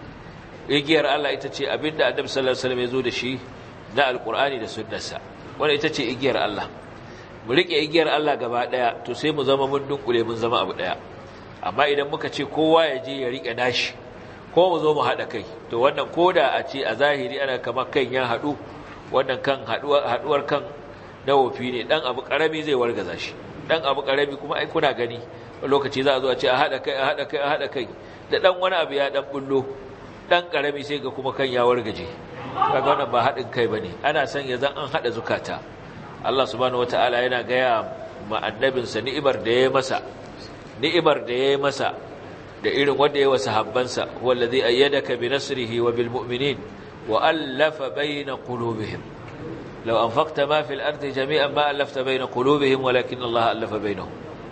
igiyar Allah ita ce abinda Annabi sallallahu alaihi wasallam ya zo da shi na alqur'ani da sunnarsa wannan ita ce igiyar Allah mu rike igiyar Allah gaba daya to sai mu zama mun dunkule mun zama abu daya amma idan muka ce kowa ya je ya rike nashi ko mu zo mu haɗa kai to wannan koda a ce a zahiri ana kamar kan ya haɗu wannan kan haɗuwar kan na wofi ne ɗan abu ƙarami zai wargaza shi ɗan abu ƙarami kuma ai kuna gani a lokaci za a zo a ce a haɗa kai a haɗa kai a haɗa kai da ɗan wani abu ya ɗan bullo ɗan ƙarami sai ga kuma kan ya wargaje kaga wannan ba haɗin kai bane ana son ya zan an haɗa zukata. Allah subhanahu wataala yana gaya ma annabinsa ni'imar da ya masa ni'imar da ya masa da irin wanda ya wasa habbansa wallazi ayyadaka bi nasrihi wa bil mu'minin wa allafa bayna qulubihim law anfaqta ma fil ardi jami'an ma allafta bayna qulubihim walakin Allah allafa bainahum.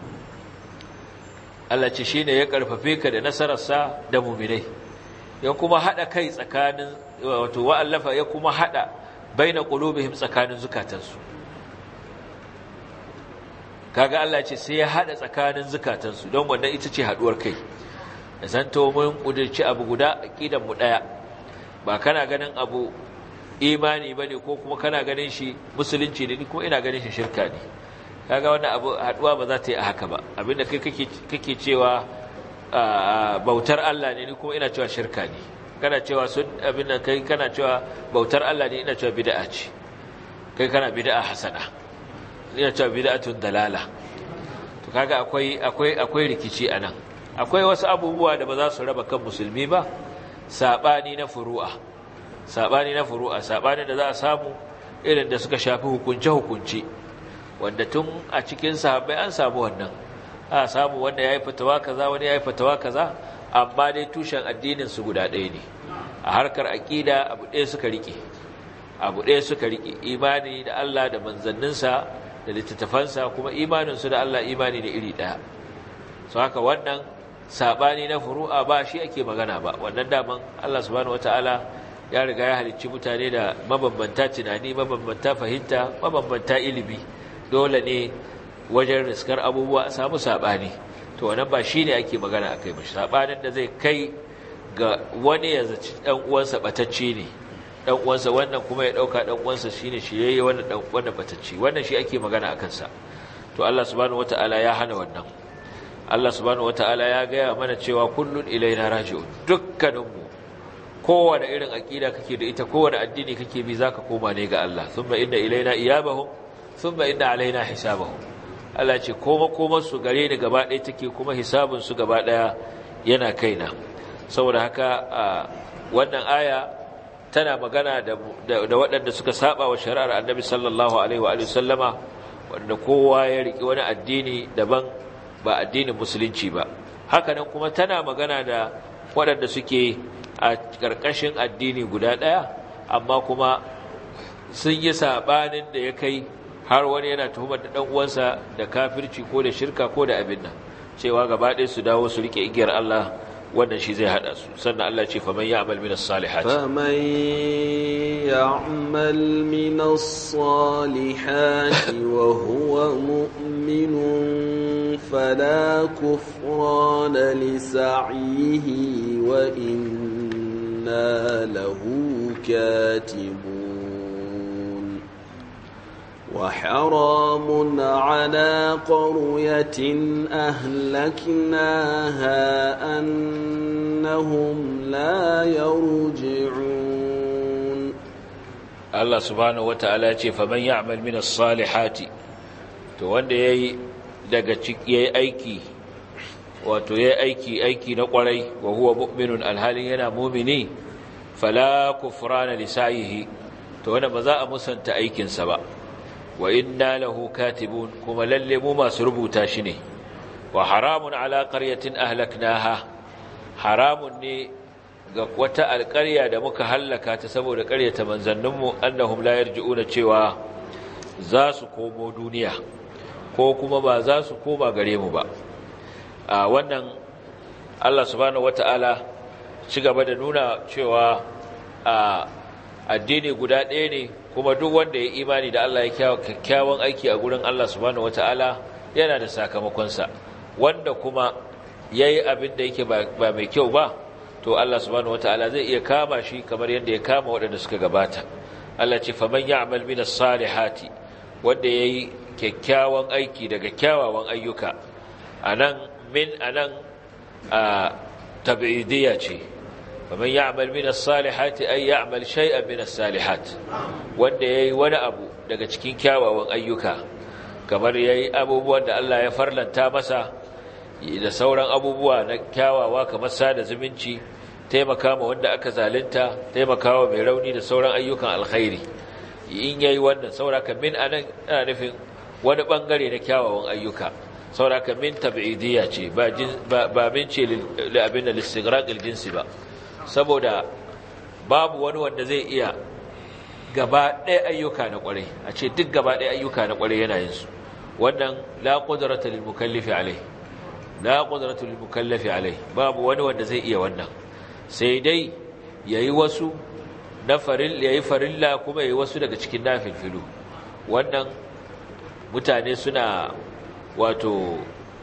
Allah ce shine ya karfafe ka da nasararsa da mu'minai ya kuma hada kai tsakanin wato wa allafa ya kuma hada baina qulubihim tsakanin zukatansu. Kaga Allah ce sai ya hada tsakanin zukatansu don wannan ita ce haduwar kai. Da zanto mun kudirci abu guda aqidan mu daya. Ba kana ganin abu imani bane ko kuma kana ganin shi musulunci ne ko ina ganin shi shirka ne. Kaga wannan abu haduwa ba za ta yi a haka ba. Abinda kai kake kake cewa bautar Allah ne ni kuma ina cewa shirka ne. Kana cewa sun abinda kai kana cewa bautar Allah ne ina cewa bid'a ce. Kai kana bid'a hasana. Ina cewa bid'atun dalala. To kaga akwai akwai akwai rikici anan. Akwai wasu abubuwa da ba za su raba kan musulmi ba, sabani na furu'a. Sabani na furu'a, sabani da za a samu irin da suka shafi hukunce hukunci. Wanda tun a cikin sahabbai an samu wannan. A samu wanda yayi fatawa kaza, wani yayi fatawa kaza, amma dai tushen addinin su guda ɗaya ne. A harkar aqida abu ɗaya suka rike. Abu ɗaya suka rike imani da Allah da manzanninsa da littattafansa kuma imaninsu da Allah imani ne iri ɗaya. So haka wannan sabani na furu'a ba shi ake magana ba. Wannan daman Allah subhanahu wataala ya riga ya halicci mutane da mabambanta tunani, mabambanta fahimta, mabambanta ilimi. Dole ne wajen riskar abubuwa a samu sabani. To wannan ba shi ne ake magana akai ba. Sabanin da zai kai ga wani ya zaci dan uwansa batacce ne. Dan uwansa wannan kuma ya dauka dan uwansa shine shiyayye wannan dan wannan batacce. Wannan shi ake magana akan sa. To Allah subhanahu wataala ya hana wannan. Allah subhanahu wataala ya gaya mana cewa kullun ilaina raji'un. Dukkaninmu kowace irin aqida kake da ita, kowace addini kake bi zaka koma ne ga Allah. Thumma inna ilaina iyabahum, thumma inna alaina hisabahum. Allah ce koma koma su gare ni gaba ɗaya take kuma hisabun su gaba ɗaya yana kaina. Saboda haka wannan aya tana magana da da waɗanda suka saba wa shari'ar Annabi sallallahu alaihi wa alihi sallama, wanda kowa ya riki wani addini daban ba addinin musulunci ba. Hakanan kuma tana magana da waɗanda suke a ƙarƙashin addini guda ɗaya amma kuma sun yi sabanin da ya kai har wani yana tuhumar da ɗan uwansa da kafirci ko da shirka ko da abin nan, cewa gaba ɗaya su dawo su rike igiyar Allah, wannan shi zai hada su. Sannan Allah ce faman ya'mal minas salihati faman ya'mal minas salihati wa huwa mu'minun fala kufrana li sa'yihi wa inna lahu katibun wa haramun ala qaryatin ahlaknaha annahum la yarji'un. Allah subhanahu wata'ala ya ce faman ya'mal minas salihati, to wanda yayi daga ciki yayi aiki wato yayi aiki aiki na kwarai wa huwa mu'minun alhalin yana mu'mini fala kufrana li sa'ihi, to wanda ba za a musanta aikin sa ba. Wa inna lahu katibun, kuma lalle mu masu rubuta shi ne. Wa haramun ala qaryatin ahlaknaha, haramun ne ga wata alƙarya da muka hallaka ta saboda ƙaryata manzanninmu, annahum la yarji'una, cewa za su komo duniya ko kuma ba za su koma gare mu ba. A wannan Allah subhanahu wata'ala ci gaba da nuna cewa a addini guda ɗaya ne, kuma duk wanda ya imani da Allah ya kyakkyawan aiki a gurin Allah subhanahu wata'ala yana da sakamakonsa. Wanda kuma yayi abin da yake ba mai kyau ba, to Allah subhanahu wata'ala zai iya kama shi kamar yadda ya kama waɗanda suka gabata. Allah ce faman ya'mal minas salihati, wanda yayi kyakkyawan aiki daga kyawawan ayyuka. Anan min anan a tab'idiyya ce. faman ya'mal minas salihati ay ya'mal shay'an minas salihat, wanda yayi wani abu daga cikin kyawawan ayyuka, kamar yayi abubuwan da Allah ya farlanta masa da sauran abubuwa na kyawawa kamar sada zumunci, taimaka ma wanda aka zalunta taimaka wa mai rauni da sauran ayyukan alkhairi in yayi wannan sauraka min anan ana nufin wani bangare na kyawawan ayyuka sauraka min tab'idiyya ce ba ba min ce li abin da listighraqil jinsi ba saboda babu wani wanda zai iya gaba ɗaya ayyuka na ƙwarai a ce duk gaba ɗaya ayyuka na ƙwarai yana yin su wannan la qudrata lil mukallafi alai la qudratu lil mukallafi alai babu wani wanda zai iya wannan sai dai yayi wasu na faril yayi farilla kuma yayi wasu daga cikin nafilfilu wannan mutane suna wato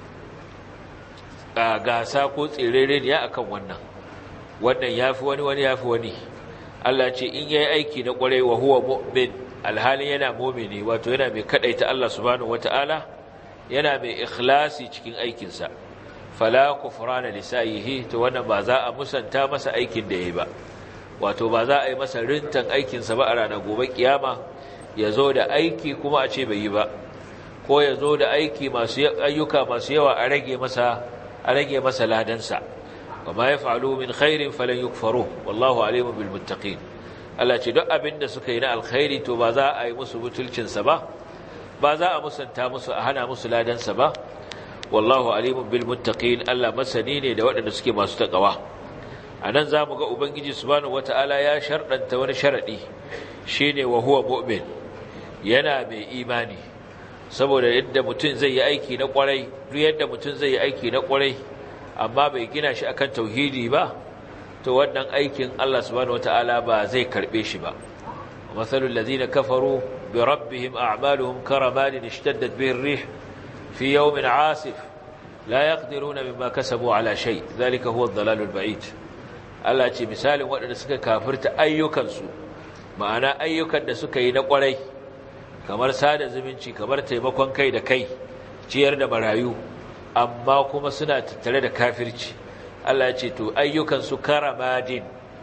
gasa ko tsirere ne akan wannan wannan yafi wani wani yafi wani Allah ce in yayi aiki na kwarai wa huwa mu'min alhalin yana mu'mini wato yana mai kadaita Allah subhanahu wataala yana mai ikhlasi cikin aikin sa fala kufrana lisa'ihi to wannan ba za a musanta masa aikin da yayi ba wato ba za a yi masa rintan aikin sa ba a ranar gobe kiyama yazo da aiki kuma a ce bai yi ba ko yazo da aiki masu ayyuka masu yawa a rage masa a rage masa ladan sa وما يفعلوا من خير فلن يكفروه والله عليم بالمتقين Allah ce duk abinda suka yi na alkhairi to ba za a yi musu butulcin sa ba ba za a musanta musu a hana musu ladan sa ba wallahu alimun bil muttaqin Allah masani ne da waɗanda suke masu takawa anan zamu ga ubangiji subhanahu wataala ya shardanta wani sharadi shine wa huwa mu'min yana mai imani saboda yadda mutum zai yi aiki na kwarai duk yadda mutum zai yi aiki na kwarai amma bai gina shi akan tauhidi ba to wannan aikin Allah subhanahu wataala ba zai karbe shi ba masalul ladina kafaru bi rabbihim a'maluhum karamadin ishtaddat bihi ar-rih fi yawmin 'asif la yaqdiruna mimma kasabu ala shay dhalika huwa ad-dalalul ba'id Allah ce misalin waɗanda suka kafirta ayyukansu ma'ana ayyukan da suka yi na kwarai kamar sada zumunci kamar taimakon kai da kai ciyar da marayu amma kuma suna tattare da kafirci Allah ya ce to ayyukan su karamadin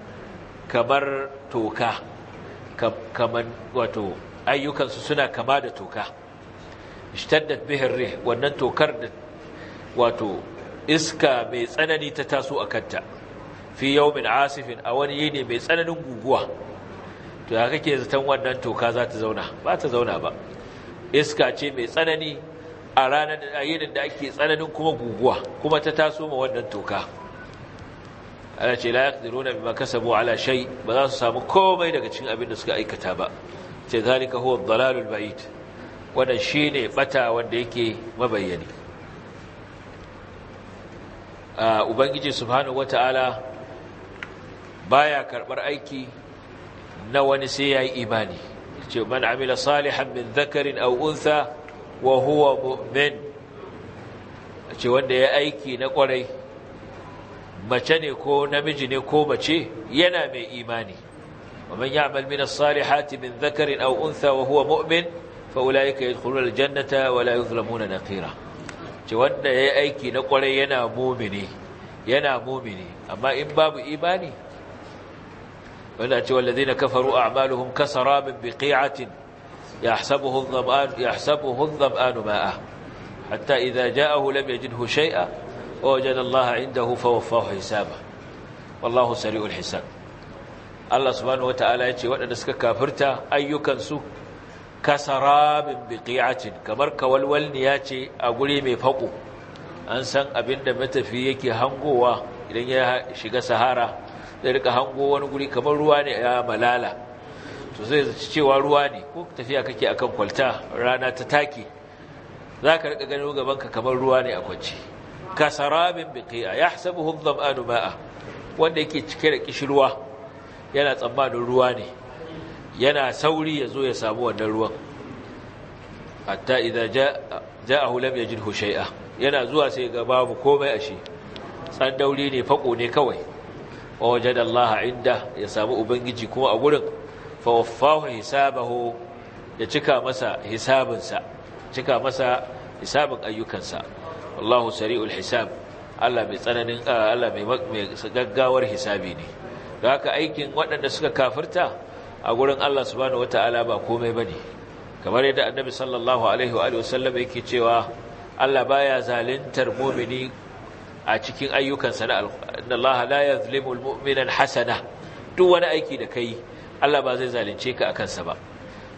kamar toka kaman wato ayyukan su suna kama da toka ishtaddat bihi rih wannan tokar da wato iska mai tsanani ta taso akanta fi yawmin asifin a wani yini mai tsananin guguwa to ya kake zaton wannan toka za ta zauna ba ta zauna ba iska ce mai tsanani a ranar da ayyinin da ake tsananin kuma guguwa kuma ta taso ma wannan toka ana ce la yaqdiruna bima kasabu ala shay ba za su samu komai daga cikin abin da suka aikata ba ce zalika huwa ad-dalalul ba'id wannan shine bata wanda yake mabayyani a ubangiji subhanahu wataala baya karbar aiki na wani sai yayi imani ce man amila salihan min dhakarin aw untha wa huwa mu'min ce wanda ya aiki na kwarai mace ne ko namiji ne ko mace yana mai imani wa man ya'mal min as-salihati min dhakarin aw untha wa huwa mu'min fa ulaika yadkhuluna al-jannata wa la yuzlamuna naqira ce wanda ya aiki na kwarai yana mu'mini yana mu'mini amma in babu imani wanda ce walladhina kafaru a'maluhum kasarabin biqi'atin يحسبه الظمآن يحسبه الظمآن ماءه حتى إذا جاءه لم يجده شيئا ووجد الله عنده فوفاه حسابه والله سريع الحساب الله سبحانه وتعالى يقول وأن نسك كافرتا أيكن سو كسراب بقيعة كمرك والولن ياتي أقولي مي فوقه أنسان أبن متفي yake hangowa idan ya shiga sahara da rika hango wani guri kamar ruwa ne ya malala to zai zaci cewa ruwa ne ko tafiya kake akan kwalta rana ta take zaka rika ganin gabanka kamar ruwa ne a kwance kasarabin biqi'a yahsabuhu adh-dhama'anu ma'a wanda yake cike da kishirwa yana tsammanin ruwa ne yana sauri yazo ya samu wannan ruwan hatta idza ja'ahu lam yajidhu shay'a yana zuwa sai ga babu komai a shi tsandauri ne fako ne kawai wa wajada Allah inda ya samu ubangiji kuma a gurin fawaffahu hisabahu ya cika masa hisabinsa cika masa hisabin ayyukansa wallahu sari'ul hisab Allah mai tsananin Allah mai gaggawar hisabi ne da haka aikin waɗanda suka kafirta a gurin Allah subhanahu wataala ba komai bane kamar yadda annabi sallallahu alaihi wa alihi wasallam yake cewa Allah baya zalintar mu'mini a cikin ayyukansa na inna Allah la yazlimu almu'mina hasana duk wani aiki da kai Allah ba zai zalunce ka akan sa ba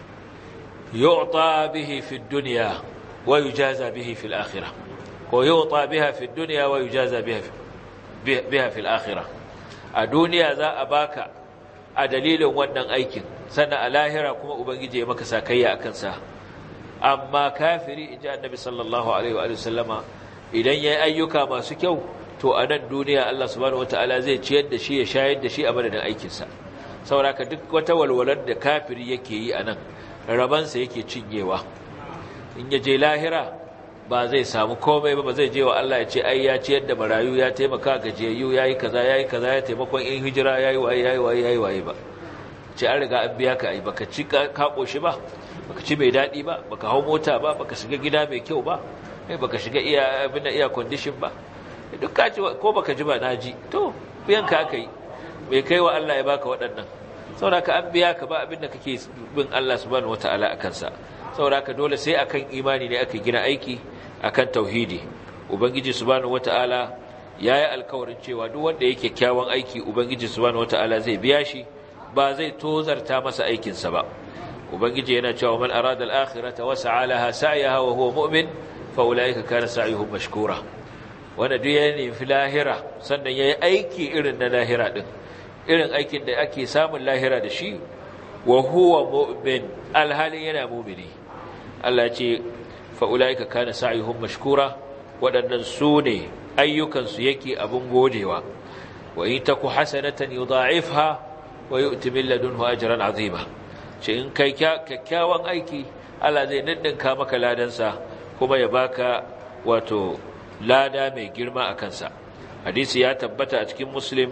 yu'ta bihi fi dunya wa yujaza bihi fi al-akhirah ko yu'ta biha fi dunya wa yujaza biha biha fi al-akhirah a duniya za a baka a dalilin wannan aikin sannan a lahira kuma ubangiji ya maka sakayya akan sa amma kafiri inji annabi sallallahu alaihi wa sallama idan yayi ayyuka masu kyau to a nan duniya Allah subhanahu wataala zai ciyar da shi ya shayar da shi a madadin aikin sa saboda duk wata walwalar da kafiri yake yi a nan raban sa yake cinyewa in ya je lahira ba zai samu komai ba ba zai je wa Allah ya ce ai ya ciyar da marayu ya taimaka gajiyayyu yayi kaza yayi kaza ya taimakon in hijira yayi waye yayi waye yayi waye ba ce an riga an biya ka ai baka ci ka koshi ba baka ci mai dadi ba baka hau mota ba baka shiga gida mai kyau ba kai baka shiga iya abin da iya condition ba duk ka ci ko baka ji ba naji to biyan ka akai mai kai wa Allah ya baka waɗannan saboda ka an biya ka ba abin da kake bin Allah subhanahu wataala akan sa saboda ka dole sai akan imani ne aka gina aiki akan tauhidi ubangiji subhanahu wataala yayi alkawarin cewa duk wanda yake kyakkyawan aiki ubangiji subhanahu wataala zai biya shi ba zai tozarta masa aikin sa ba ubangiji yana cewa man arada al-akhirata wa sa'a laha sa'yaha wa huwa mu'min fa ulaika kana sa'yuhum mashkura wanda duk yayin fi lahira sannan yayi aiki irin na lahira din irin aikin da ake samun lahira da shi wa huwa mu'min alhalin yana mu'mini Allah ya ce fa'ula'ika kana sa'ihum mashkura waɗannan su ne ayyukansu yake abin godewa wa in taku hasanatan yudha'ifha wa yu'ti min ladunhu ajran 'azima ce in kai kyakkyawan aiki Allah zai ninninka maka ladansa kuma ya baka wato lada mai girma a kansa hadisi ya tabbata a cikin muslim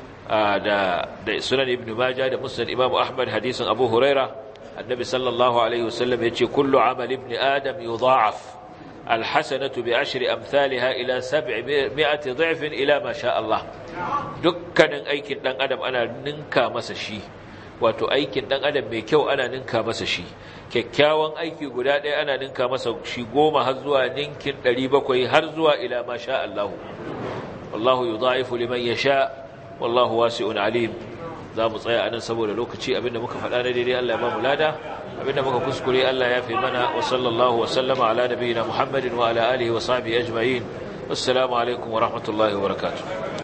da da sunan ibn majah da musnad imam ahmad hadisin abu huraira النبي صلى الله عليه وسلم يقول كل عمل ابن آدم يضاعف الحسنة بعشر أمثالها إلى سبعمائة ضعف إلى ما شاء الله دكان أيكن دان آدم أنا ننكا مسشي wato aikin dan adam mai kyau ana ninka masa shi kyakkyawan aiki guda ɗaya ana ninka masa shi goma har zuwa ninkin ɗari bakwai har zuwa ila ma sha Allah wallahu yudha'ifu liman yasha wallahu wasi'un alim za mu tsaya anan saboda lokaci abinda muka faɗa na daidai Allah ya ba mu lada abinda muka kuskure Allah ya fi mana wa sallallahu wa sallama ala nabiyina Muhammadin wa ala alihi wa sahbihi ajma'in assalamu alaikum wa rahmatullahi wa barakatuh